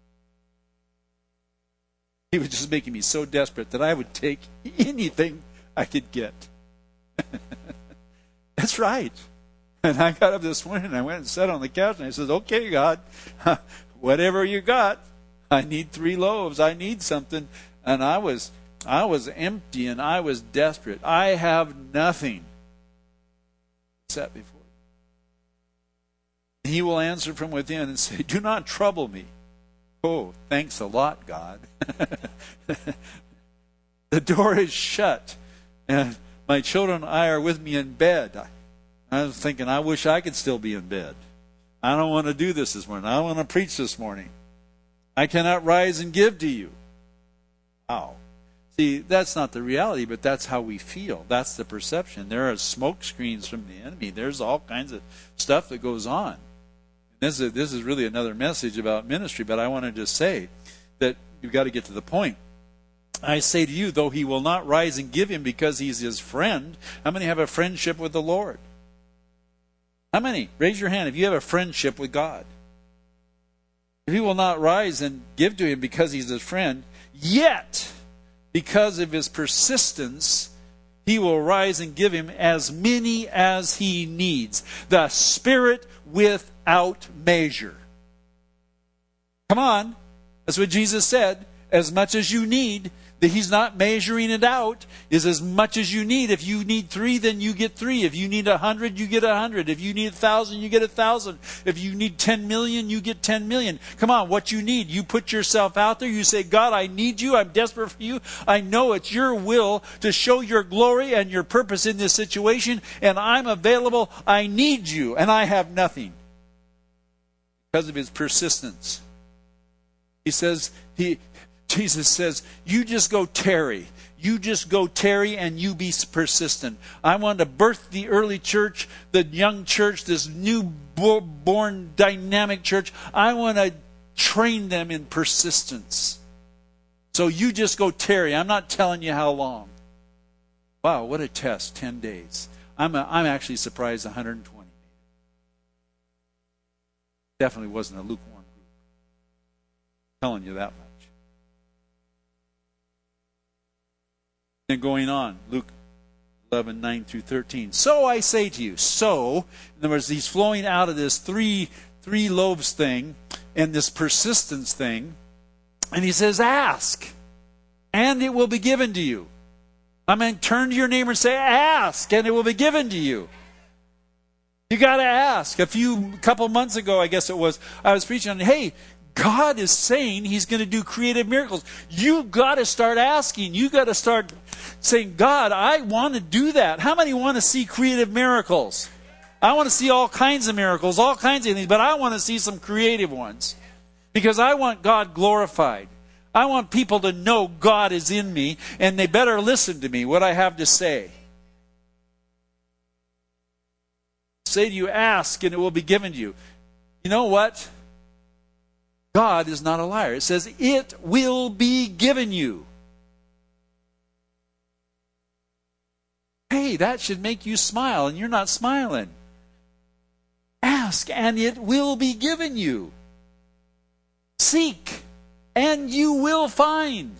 He was just making me so desperate that I would take anything I could get. That's right. And I got up this morning and I went and sat on the couch and I said, okay, God, whatever you got, I need 3 loaves. I need something. And I was empty and I was desperate. I have nothing set before you. He will answer from within and say, do not trouble me. Oh, thanks a lot, God. The door is shut and my children and I are with me in bed. I was thinking, I wish I could still be in bed. I don't want to do this morning. I don't want to preach this morning. I cannot rise and give to you. Wow. See, that's not the reality, but that's how we feel. That's the perception. There are smoke screens from the enemy. There's all kinds of stuff that goes on. This is really another message about ministry, but I wanted to say that you've got to get to the point. I say to you, though he will not rise and give him because he's his friend. How many have a friendship with the Lord? How many? Raise your hand if you have a friendship with God. If he will not rise and give to him because he's his friend, yet, because of his persistence, he will rise and give him as many as he needs. The Spirit without measure. Come on. That's what Jesus said. As much as you need, that he's not measuring it out, is as much as you need. If you need 3, then you get 3. If you need 100, you get 100. If you need 1,000, you get 1,000. If you need 10 million, you get 10 million. Come on, what you need. You put yourself out there. You say, God, I need you. I'm desperate for you. I know it's your will to show your glory and your purpose in this situation, and I'm available. I need you, and I have nothing. Because of his persistence. Jesus says, you just go tarry. You just go tarry and you be persistent. I want to birth the early church, the young church, this newborn dynamic church. I want to train them in persistence. So you just go tarry. I'm not telling you how long. Wow, what a test, 10 days. I'm actually surprised 120. Definitely wasn't a lukewarm group. I'm telling you that much. And going on, Luke 11, 9 through 13. So I say to you, in other words, he's flowing out of this three loaves thing and this persistence thing. And he says, ask, and it will be given to you. I mean, turn to your neighbor and say, ask, and it will be given to you. You got to ask. Couple months ago, I guess it was, I was preaching on, hey, God is saying He's going to do creative miracles. You got to start asking. You got to start saying, God, I want to do that. How many want to see creative miracles? I want to see all kinds of miracles, all kinds of things, but I want to see some creative ones. Because I want God glorified. I want people to know God is in me, and they better listen to me, what I have to say. Say to you, ask, and it will be given to you. You know what? God is not a liar. It says, it will be given you. Hey, that should make you smile, and you're not smiling. Ask, and it will be given you. Seek, and you will find.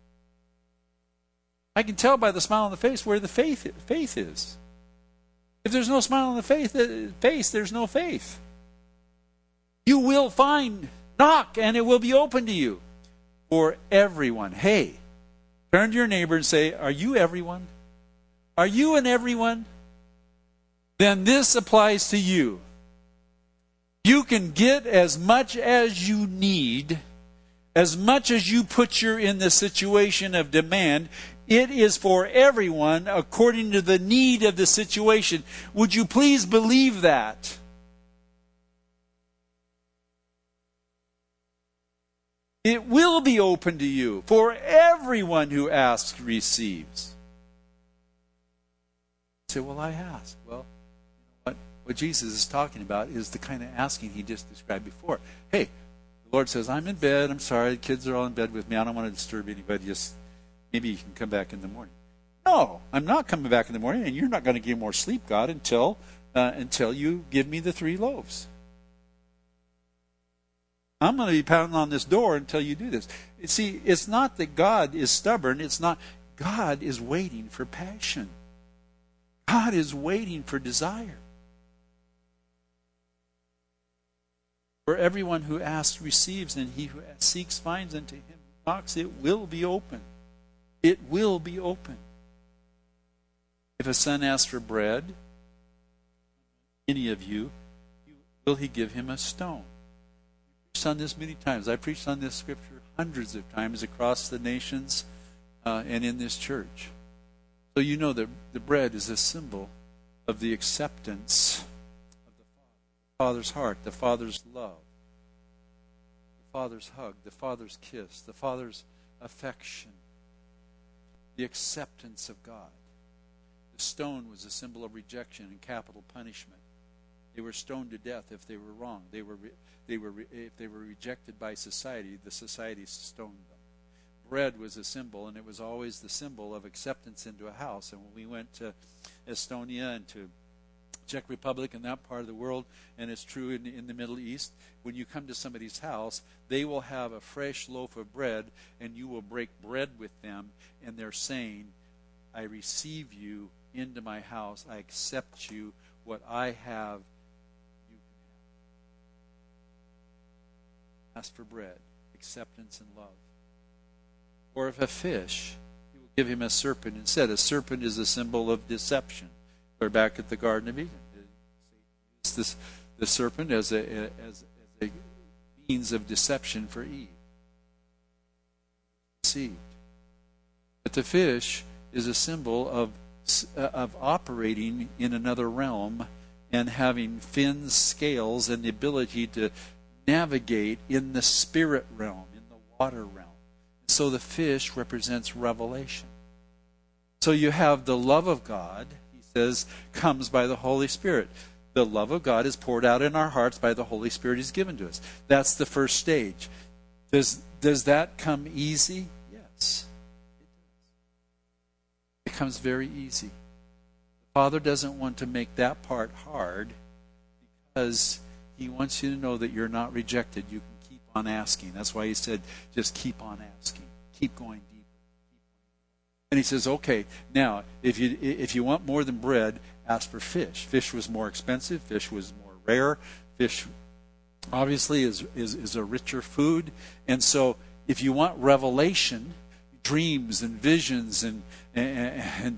I can tell by the smile on the face where the faith is. If there's no smile on the face, there's no faith. You will find. Knock, and it will be open to you. For everyone. Hey, turn to your neighbor and say, are you everyone? Are you an everyone? Then this applies to you. You can get as much as you need, as much as you put you in the situation of demand. It is for everyone according to the need of the situation. Would you please believe that? It will be open to you. For everyone who asks receives. You say, well, I ask. Well, what Jesus is talking about is the kind of asking He just described before. Hey, the Lord says, I'm in bed. I'm sorry. The kids are all in bed with me. I don't want to disturb anybody. Just maybe you can come back in the morning. No, I'm not coming back in the morning, and you're not going to get more sleep, God, until you give me the 3 loaves. I'm going to be pounding on this door until you do this. See, it's not that God is stubborn. It's not. God is waiting for passion. God is waiting for desire. For everyone who asks receives, and he who seeks finds, and to him who knocks it will be open. It will be open. If a son asks for bread, any of you, will he give him a stone? I've preached on this many times. I preached on this scripture hundreds of times across the nations and in this church. So you know that the bread is a symbol of the acceptance of the Father's heart, the Father's love, the Father's hug, the Father's kiss, the Father's affection, the acceptance of God. The stone was a symbol of rejection and capital punishment. They were stoned to death if they were wrong. If they were rejected by society, the society stoned them. Bread was a symbol, and it was always the symbol of acceptance into a house. And when we went to Estonia and to Czech Republic and that part of the world, and it's true in the Middle East, when you come to somebody's house, they will have a fresh loaf of bread, and you will break bread with them, and they're saying, I receive you into my house. I accept you. What I have, you can have. Ask for bread, acceptance, and love. Or if a fish, you will give him a serpent instead. A serpent is a symbol of deception. We're back at the Garden of Eden. Satan used the serpent as a means of deception for Eve. Deceived. But the fish is a symbol of operating in another realm and having fins, scales, and the ability to navigate in the spirit realm, in the water realm. So the fish represents revelation. So you have the love of God, he says, comes by the Holy Spirit. The love of God is poured out in our hearts by the Holy Spirit He's given to us. That's the first stage. Does that come easy? Yes. It comes very easy. The Father doesn't want to make that part hard because He wants you to know that you're not rejected. You can keep on asking. That's why He said, just keep on asking. Keep going deeper. And He says, okay, now, if you want more than bread, ask for fish. Fish was more expensive. Fish was more rare. Fish, obviously, is a richer food. And so, if you want revelation, dreams and visions and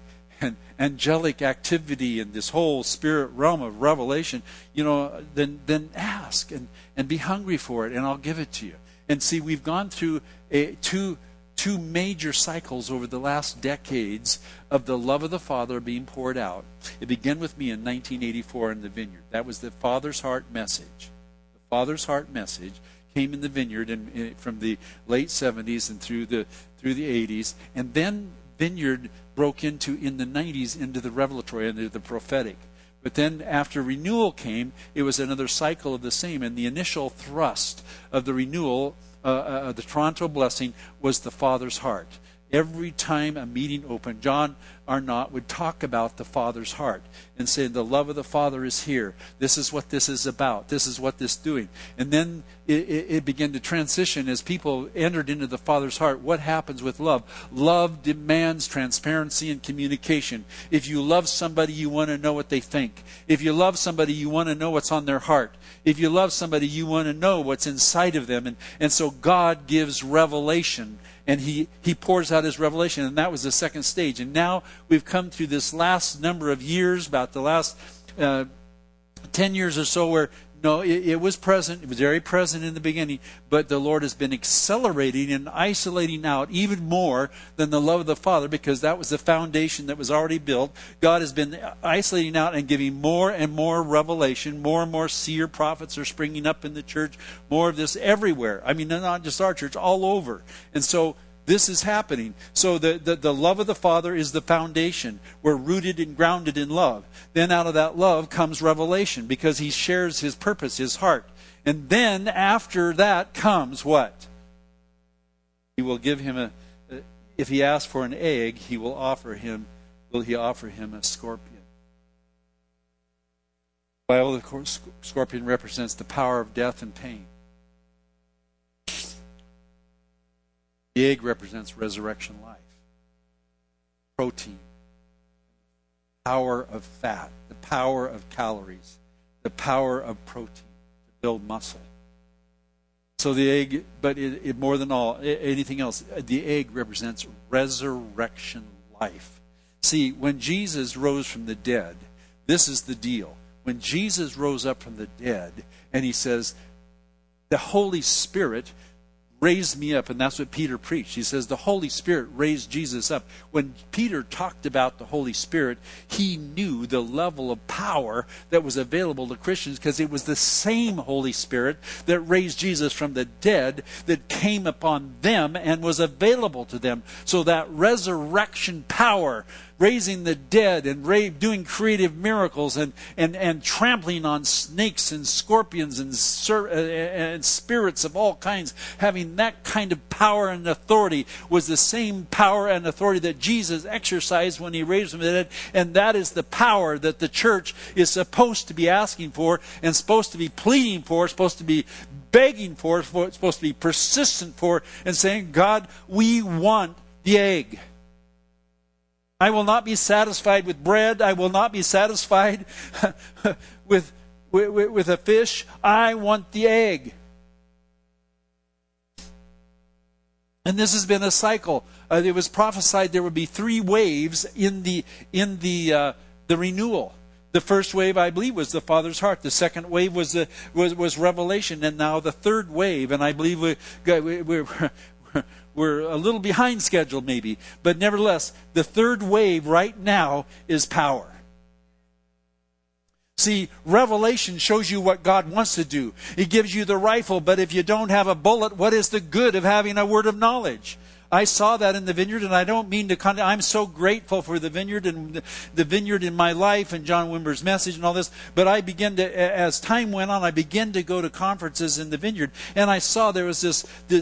and angelic activity and this whole spirit realm of revelation, then ask and be hungry for it, and I'll give it to you. And see, we've gone through two major cycles over the last decades of the love of the Father being poured out. It began with me in 1984 in the vineyard. That was the Father's Heart message. The Father's Heart message came in the vineyard from the late 70s and through the 80s, and then vineyard broke in the 90s into the revelatory, into the prophetic. But then after renewal came, it was another cycle of the same. And the initial thrust of the renewal, the Toronto blessing, was the Father's Heart. Every time a meeting opened, John Arnott would talk about the Father's Heart and say, the love of the Father is here. This is what this is about. This is what this is doing. And then it began to transition as people entered into the Father's Heart. What happens with love? Love demands transparency and communication. If you love somebody, you want to know what they think. If you love somebody, you want to know what's on their heart. If you love somebody, you want to know what's inside of them. And so God gives revelation. And he pours out his revelation, and that was the second stage. And now we've come through this last number of years, about the last 10 years or so, where it was present. It was very present in the beginning, but the Lord has been accelerating and isolating out even more than the love of the Father, because that was the foundation that was already built. God has been isolating out and giving more and more revelation. More and more seer prophets are springing up in the church. More of this everywhere. I mean, not just our church, all over. And so this is happening. So the love of the Father is the foundation. We're rooted and grounded in love. Then out of that love comes revelation, because he shares his purpose, his heart. And then after that comes what? He will give him if he asks for an egg, will he offer him a scorpion? Well, of course, scorpion represents the power of death and pain. The egg represents resurrection life, protein, power of fat, the power of calories, the power of protein to build muscle. So the egg, but it more than all, anything else, the egg represents resurrection life. See, when Jesus rose from the dead, this is the deal. When Jesus rose up from the dead, and he says, the Holy Spirit raised me up, and that's what Peter preached. He says the Holy Spirit raised Jesus up. When Peter talked about the Holy Spirit, he knew the level of power that was available to Christians, because it was the same Holy Spirit that raised Jesus from the dead that came upon them and was available to them. So that resurrection power, raising the dead and doing creative miracles and trampling on snakes and scorpions and spirits of all kinds, having that kind of power and authority, was the same power and authority that Jesus exercised when he raised from the dead. And that is the power that the church is supposed to be asking for, and supposed to be pleading for, supposed to be begging for, supposed to be persistent for, and saying, God, we want the egg. I will not be satisfied with bread. I will not be satisfied with a fish. I want the egg. And this has been a cycle. It was prophesied there would be 3 waves in the renewal. The first wave, I believe, was the Father's Heart. The second wave was revelation, and now the third wave. And I believe we're a little behind schedule, maybe, but nevertheless, the third wave right now is power. See, revelation shows you what God wants to do. It gives you the rifle, but if you don't have a bullet, what is the good of having a word of knowledge? I saw that in the vineyard, and I don't mean to I'm so grateful for the vineyard and the vineyard in my life and John Wimber's message and all this. But I began to, as time went on, I began to go to conferences in the vineyard, and I saw there was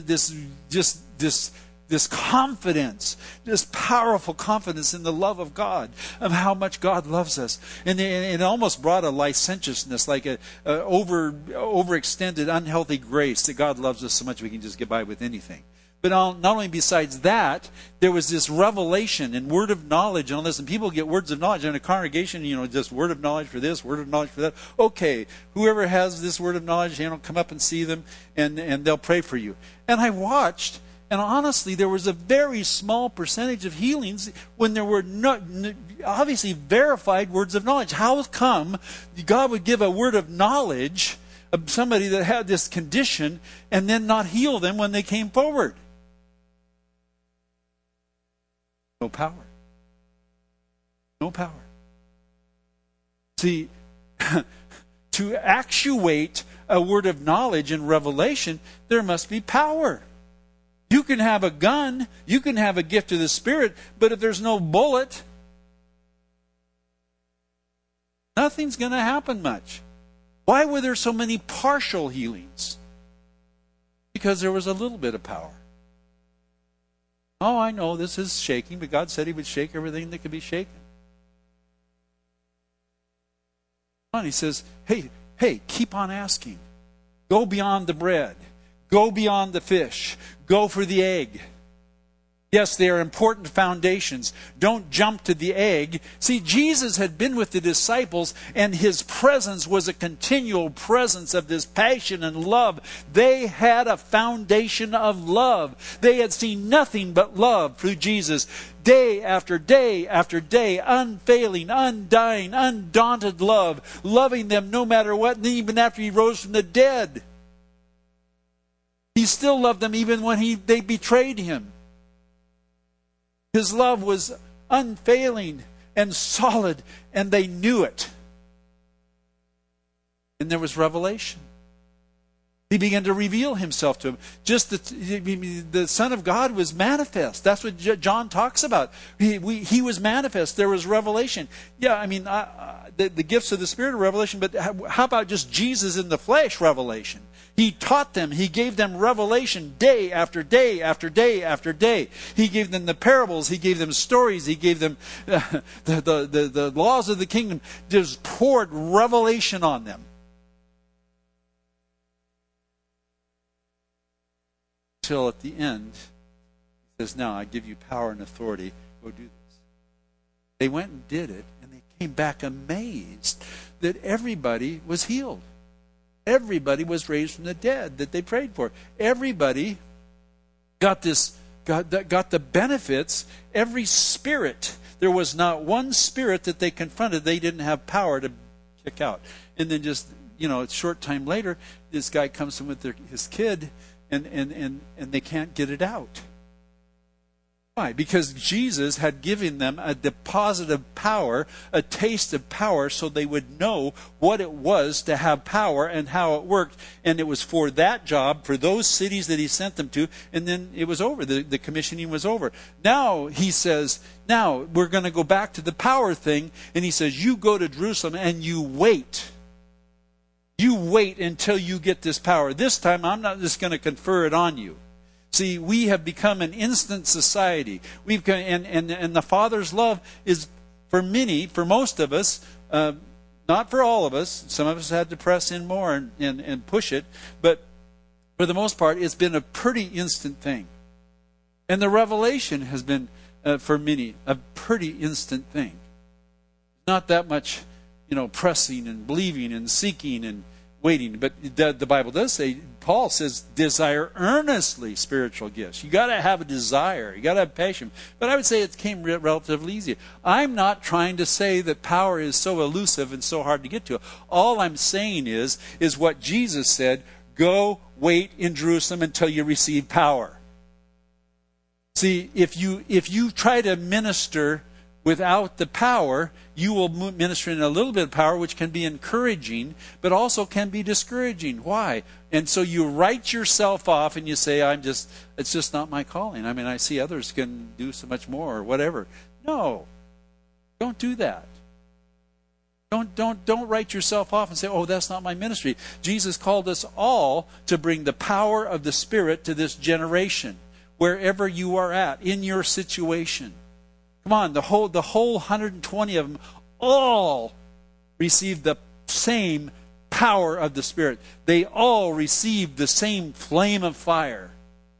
this confidence, this powerful confidence in the love of God, of how much God loves us. And it almost brought a licentiousness, like a overextended, unhealthy grace that God loves us so much we can just get by with anything. But not only besides that, there was this revelation and word of knowledge and all this. And people get words of knowledge in a congregation, just word of knowledge for this, word of knowledge for that. Okay, whoever has this word of knowledge, come up and see them, and they'll pray for you. And I watched, And honestly, there was a very small percentage of healings when there were obviously verified words of knowledge. How come God would give a word of knowledge of somebody that had this condition and then not heal them when they came forward? No power. No power. See, to actuate a word of knowledge in revelation, there must be power. You can have a gun, you can have a gift of the Spirit, but if there's no bullet, nothing's going to happen much. Why were there so many partial healings? Because there was a little bit of power. Oh, I know this is shaking, but God said He would shake everything that could be shaken. And He says, hey, keep on asking. Go beyond the bread. Go beyond the fish. Go for the egg. Yes, they are important foundations. Don't jump to the egg. See, Jesus had been with the disciples, and His presence was a continual presence of this passion and love. They had a foundation of love. They had seen nothing but love through Jesus. Day after day after day, unfailing, undying, undaunted love, loving them no matter what, and even after He rose from the dead. He still loved them even when they betrayed Him. His love was unfailing and solid, and they knew it. And there was revelation. He began to reveal Himself to them. Just the Son of God was manifest. That's what John talks about. He was manifest. There was revelation. Yeah, I mean, the gifts of the Spirit of revelation, but how about just Jesus in the flesh revelation? He taught them. He gave them revelation day after day after day after day. He gave them the parables. He gave them stories. He gave them the laws of the kingdom. Just poured revelation on them. Until at the end, He says, now I give you power and authority. Go do this. They went and did it, and they came back amazed that everybody was healed. Everybody was raised from the dead that they prayed for. Everybody got the benefits. Every spirit. There was not one spirit that they confronted they didn't have power to kick out. And then just, a short time later, this guy comes in with his kid, and they can't get it out. Why? Because Jesus had given them a deposit of power, a taste of power, so they would know what it was to have power and how it worked. And it was for that job, for those cities that He sent them to, and then it was over. The commissioning was over. Now He says, now we're going to go back to the power thing, and He says, you go to Jerusalem and you wait. You wait until you get this power. This time I'm not just going to confer it on you. See, we have become an instant society. And the Father's love is for many, for most of us, not for all of us. Some of us had to press in more and push it. But for the most part, it's been a pretty instant thing. And the revelation has been, for many, a pretty instant thing. Not that much, pressing and believing and seeking and waiting. But the Bible does say, Paul says, desire earnestly spiritual gifts. You got to have a desire. You got to have passion. But I would say it came relatively easy. I'm not trying to say that power is so elusive and so hard to get to. All I'm saying is what Jesus said, go wait in Jerusalem until you receive power. See, if you try to minister without the power, you will minister in a little bit of power, which can be encouraging, but also can be discouraging. Why? And so you write yourself off and you say, it's just not my calling. I mean, I see others can do so much more or whatever. No. Don't do that. Don't write yourself off and say, oh, that's not my ministry. Jesus called us all to bring the power of the Spirit to this generation, wherever you are at, in your situation. Come on, the whole 120 of them all received the same power of the Spirit. They all received the same flame of fire.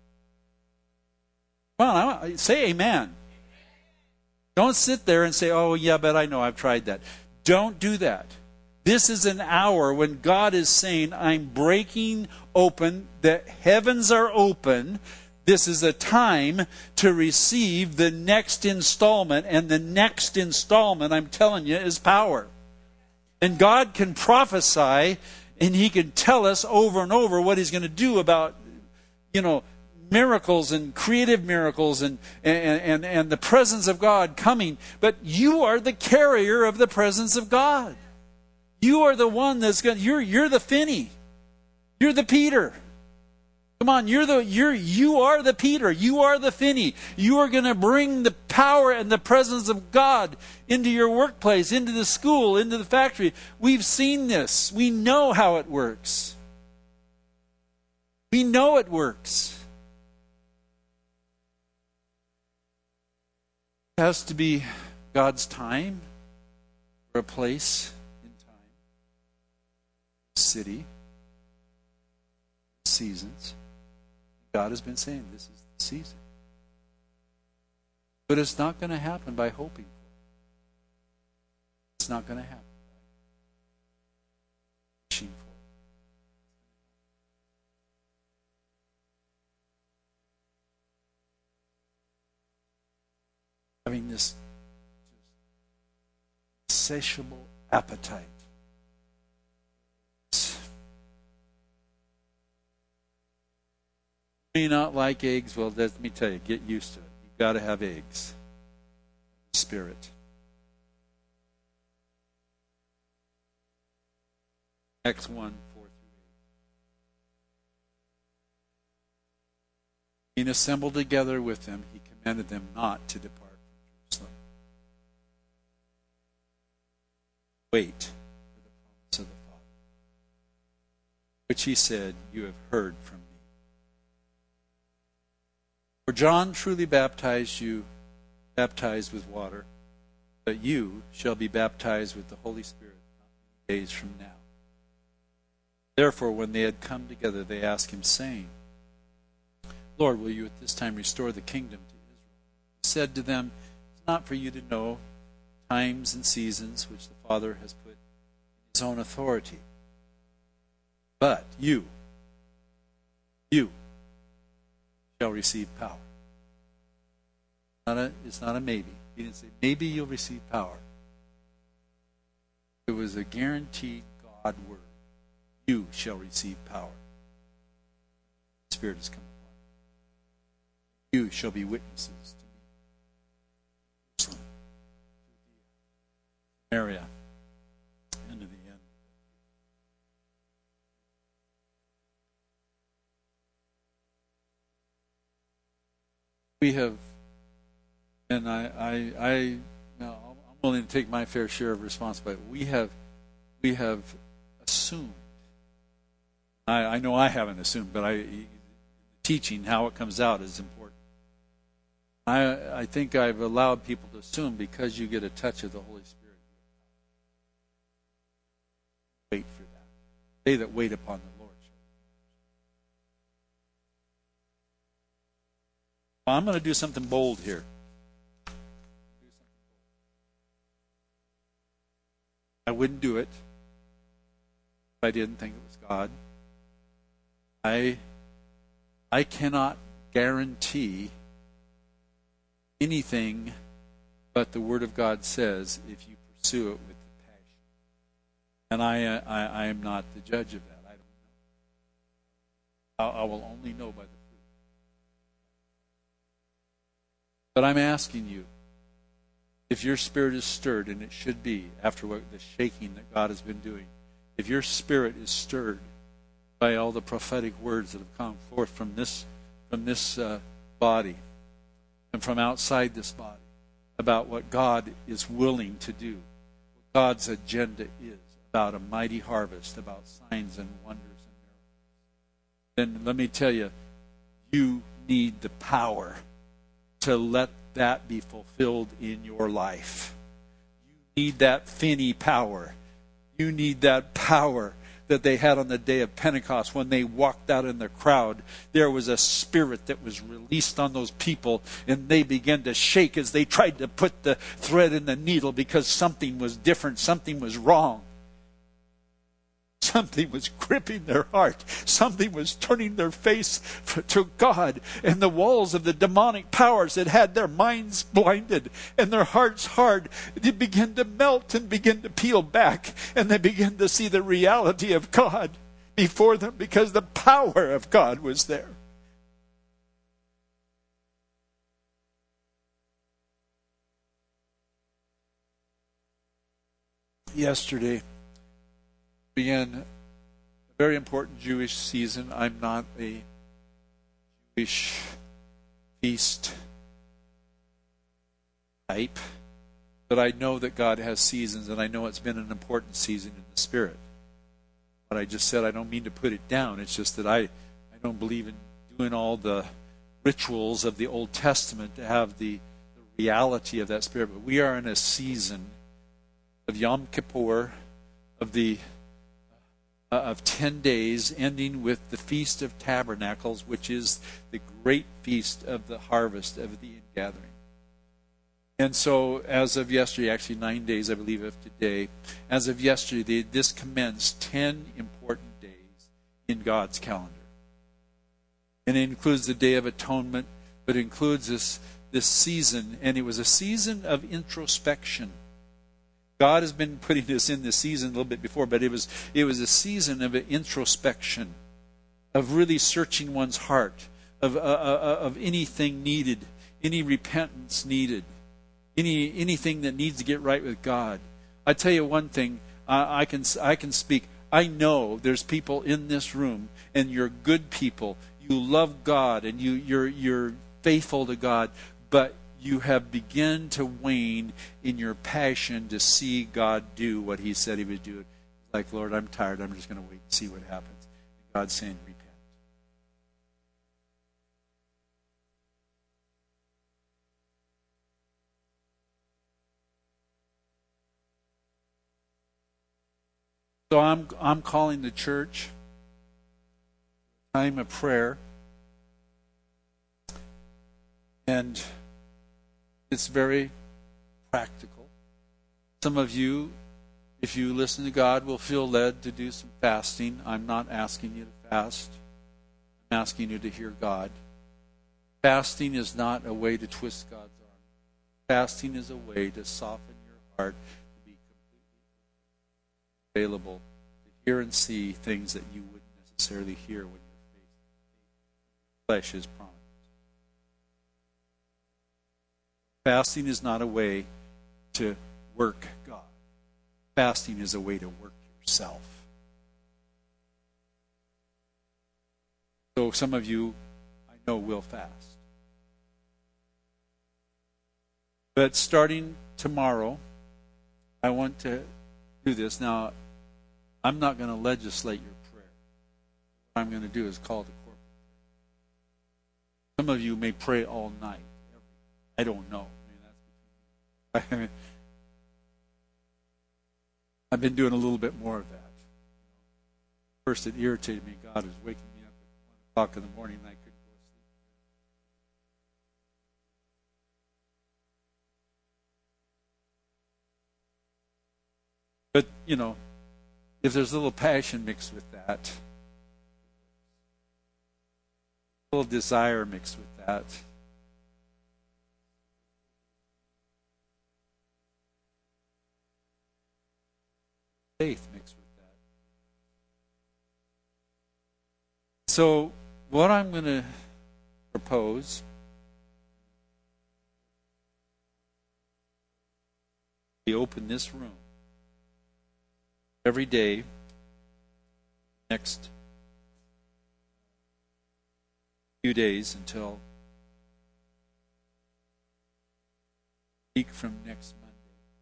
Come on, say amen. Don't sit there and say, oh, yeah, but I know, I've tried that. Don't do that. This is an hour when God is saying, I'm breaking open, the heavens are open, This is a time to receive the next installment, and the next installment, I'm telling you, is power. And God can prophesy, and He can tell us over and over what He's going to do about, miracles and creative miracles and the presence of God coming. But you are the carrier of the presence of God. You are the one that's going. You're the Finney. You're the Peter. Come on, you are the Peter. You are the Finney. You are going to bring the power and the presence of God into your workplace, into the school, into the factory. We've seen this. We know how it works. We know it works. It has to be God's time, or a place in time, city, seasons. God has been saying this is the season. But it's not going to happen by hoping for it. It's not going to happen by wishing for it. Having this insatiable appetite. You may not like eggs. Well, let me tell you, get used to it. You've got to have eggs. Spirit. Acts 1, 4-8. Being assembled together with them, He commanded them not to depart from Jerusalem. Wait for the promise of the Father, which He said, you have heard from me. For John truly baptized with water, but you shall be baptized with the Holy Spirit not many days from now. Therefore, when they had come together, they asked Him, saying, Lord, will you at this time restore the kingdom to Israel? He said to them, it's not for you to know times and seasons which the Father has put in His own authority. But you shall receive power. It's not a maybe. He didn't say, maybe you'll receive power. It was a guaranteed God word. You shall receive power. The Spirit has come upon you. You shall be witnesses to me. Jerusalem, Samaria, and to the end. We have, and I'm willing to take my fair share of responsibility. We have assumed. I know I haven't assumed, but teaching how it comes out is important. I think I've allowed people to assume because you get a touch of the Holy Spirit. Wait for that. They that wait upon the Lord. I'm going to do something bold here. I wouldn't do it if I didn't think it was God. I cannot guarantee anything but the Word of God says if you pursue it with passion. And I am not the judge of that. I don't know. I will only know by the fruit. But I'm asking you, if your spirit is stirred, and it should be after the shaking that God has been doing, if your spirit is stirred by all the prophetic words that have come forth from this body and from outside this body about what God is willing to do, what God's agenda is about a mighty harvest, about signs and wonders and miracles, then let me tell you, you need the power to let that be fulfilled in your life. You need that Finney power. You need that power that they had on the day of Pentecost when they walked out in the crowd. There was a spirit that was released on those people, and they began to shake as they tried to put the thread in the needle because something was different, something was wrong. something was gripping their heart. Something was turning their face to God. And the walls of the demonic powers that had their minds blinded and their hearts hard, they began to melt and begin to peel back. And they began to see the reality of God before them because the power of God was there. Yesterday began a very important Jewish season. I'm not a Jewish feast type, but I know that God has seasons, and I know it's been an important season in the Spirit. What I just said, I don't mean to put it down. It's just that I don't believe in doing all the rituals of the Old Testament to have the reality of that Spirit. But we are in a season of Yom Kippur, of 10 days, ending with the Feast of Tabernacles, which is the great feast of the harvest of the ingathering. And so, as of yesterday, actually 9 days, I believe, of today, as of yesterday, this commenced 10 important days in God's calendar. And it includes the Day of Atonement, but it includes this season, and it was a season of introspection. God has been putting this in this season a little bit before, but it was a season of introspection, of really searching one's heart, of anything needed, any repentance needed, anything that needs to get right with God. I tell you one thing, I can speak. I know there's people in this room, and you're good people. You love God, and you're faithful to God, but you have begun to wane in your passion to see God do what He said He would do. Like, Lord, I'm tired. I'm just going to wait and see what happens. And God's saying, repent. So I'm calling the church time of prayer, and it's very practical. Some of you, if you listen to God, will feel led to do some fasting. I'm not asking you to fast. I'm asking you to hear God. Fasting is not a way to twist God's arm. Fasting is a way to soften your heart, to be completely available to hear and see things that you wouldn't necessarily hear when your flesh is prominent. Fasting is not a way to work God. Fasting is a way to work yourself. So some of you, I know, will fast. But starting tomorrow, I want to do this. Now, I'm not going to legislate your prayer. What I'm going to do is call to corporate prayer. Some of you may pray all night. I don't know. I've been doing a little bit more of that. First, it irritated me. God was waking me up at 1 o'clock in the morning, and I couldn't go to sleep. But, if there's a little passion mixed with that, a little desire mixed with that, faith mixed with that. So, what I'm going to propose we open this room every day next few days until a week from next Monday.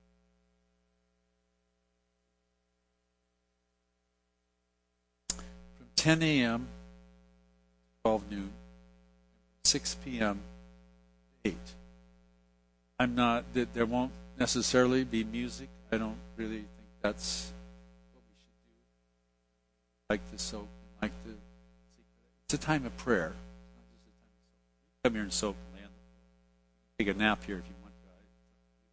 From 10 a.m. to 12 noon, 6 p.m. to 8. I'm not that there won't necessarily be music. I don't really think that's what we should do. Like the soap, like the it's a time of prayer. It's not just a time of soap. You come here and soak and lay on the floor. Take a nap here if you want,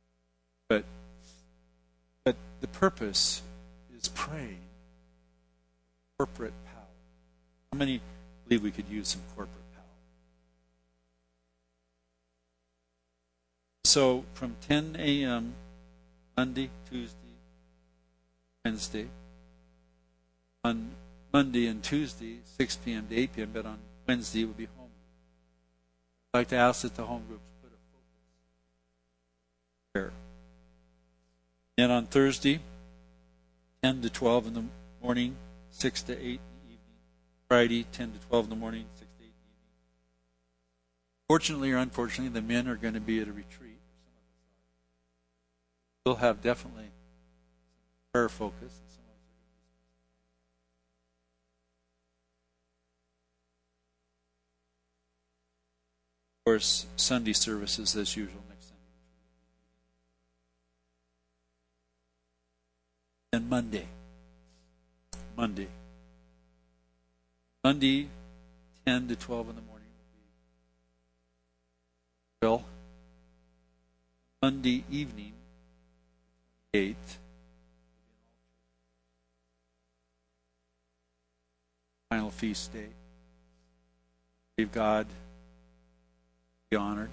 guys. But the purpose is praying. corporate power. How many believe we could use some corporate power? So from 10 a.m. Monday, Tuesday, Wednesday, on Monday and Tuesday, 6 p.m. to 8 p.m., but on Wednesday it will be home. I'd like to ask that the home groups put a focus there. And on Thursday, 10 to 12 in the morning, 6 to 8 in the evening. Friday, 10 to 12 in the morning, 6 to 8 in the evening. Fortunately or unfortunately, the men are going to be at a retreat. We'll have definitely some prayer focus. And some of us are going to be of course, Sunday services as usual next Sunday. And Monday, 10 to 12 in the morning will be Monday evening, 8th, final feast day. Believe God, be honored.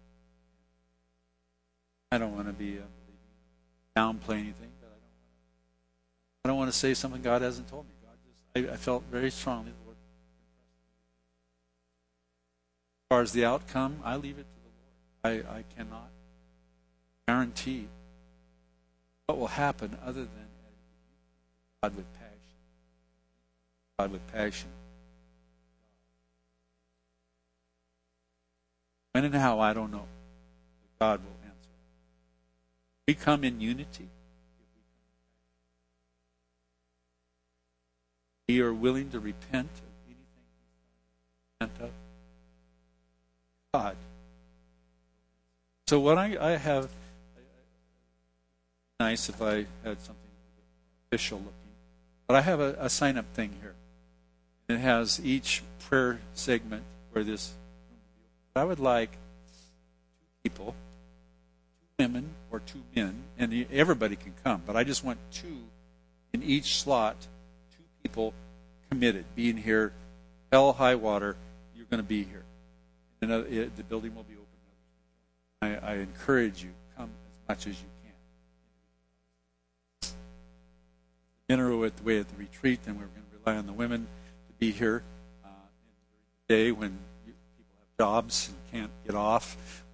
I don't want to be downplay anything, but I don't want to say something God hasn't told me. I felt very strongly the Lord. As far as the outcome, I leave it to the Lord. I cannot guarantee what will happen other than God with passion. God with passion. When and how, I don't know. But God will answer. We come in unity. We are willing to repent of anything repent of. God. So what I have, nice if I had something official looking, but I have a sign-up thing here. It has each prayer segment where this. I would like 2 people, 2 women or 2 men, and everybody can come, but I just want 2 in each slot. People committed, being here, hell, high water, you're going to be here. And the building will be open. I encourage you, come as much as you can. The men are away at the retreat, and we're going to rely on the women to be here in the day when people have jobs and can't get off.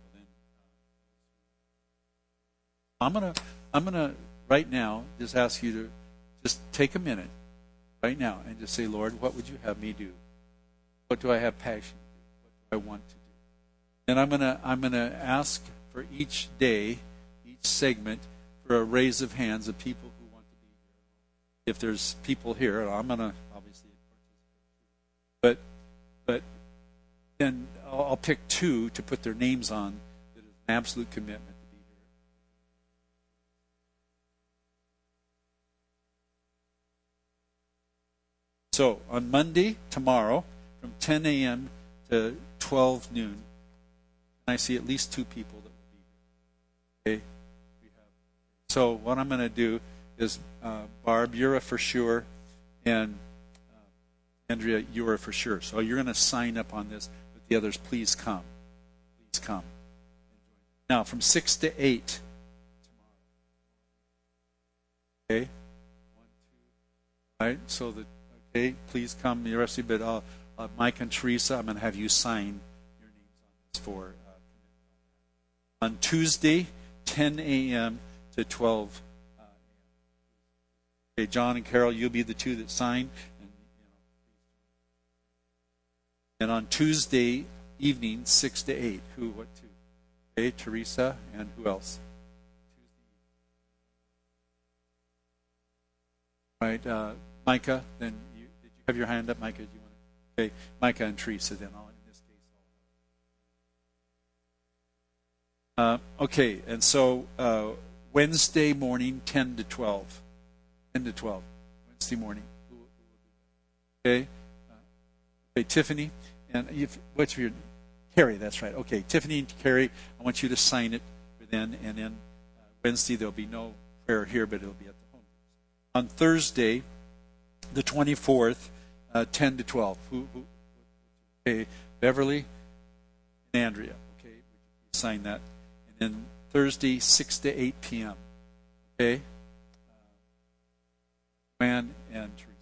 I'm gonna right now just ask you to just take a minute. Right now, and just say, Lord, what would you have me do? What do I have passion to do? What do I want to do? And I'm gonna ask for each day, each segment, for a raise of hands of people who want to be here. If there's people here, I'm gonna obviously participate. But then I'll pick 2 to put their names on that is an absolute commitment to be here. So on Monday, tomorrow, from 10 a.m. to 12 noon, I see at least 2 people that will be here. Okay? So what I'm going to do is, Barb, you're a for sure, and Andrea, you're a for sure. So you're going to sign up on this, but the others, please come. Please come. Now, from 6 to 8 tomorrow. Okay? 1, 2. All right? So okay, please come, the rest of you, but Mike and Teresa, I'm going to have you sign your names on this for on Tuesday, 10 a.m. to 12 a.m. Okay, John and Carol, you'll be the 2 that sign. And on Tuesday evening, 6 to 8, what 2? Okay, Teresa, and who else? All right, Micah, then have your hand up, Micah. Do you want to? Okay, Micah and Teresa. Then in this case. Okay, and so Wednesday morning, 10 to 12. 10 to 12. Wednesday morning. Who will do that? Okay. Okay, Tiffany, and what's your Carrie? That's right. Okay, Tiffany and Carrie, I want you to sign it for then, and then Wednesday there'll be no prayer here, but it'll be at the home. On Thursday. the 24th, 10 to 12. Okay, Beverly and Andrea. Okay, sign that. And then Thursday, 6 to 8 p.m. Okay? Joanne and Teresa.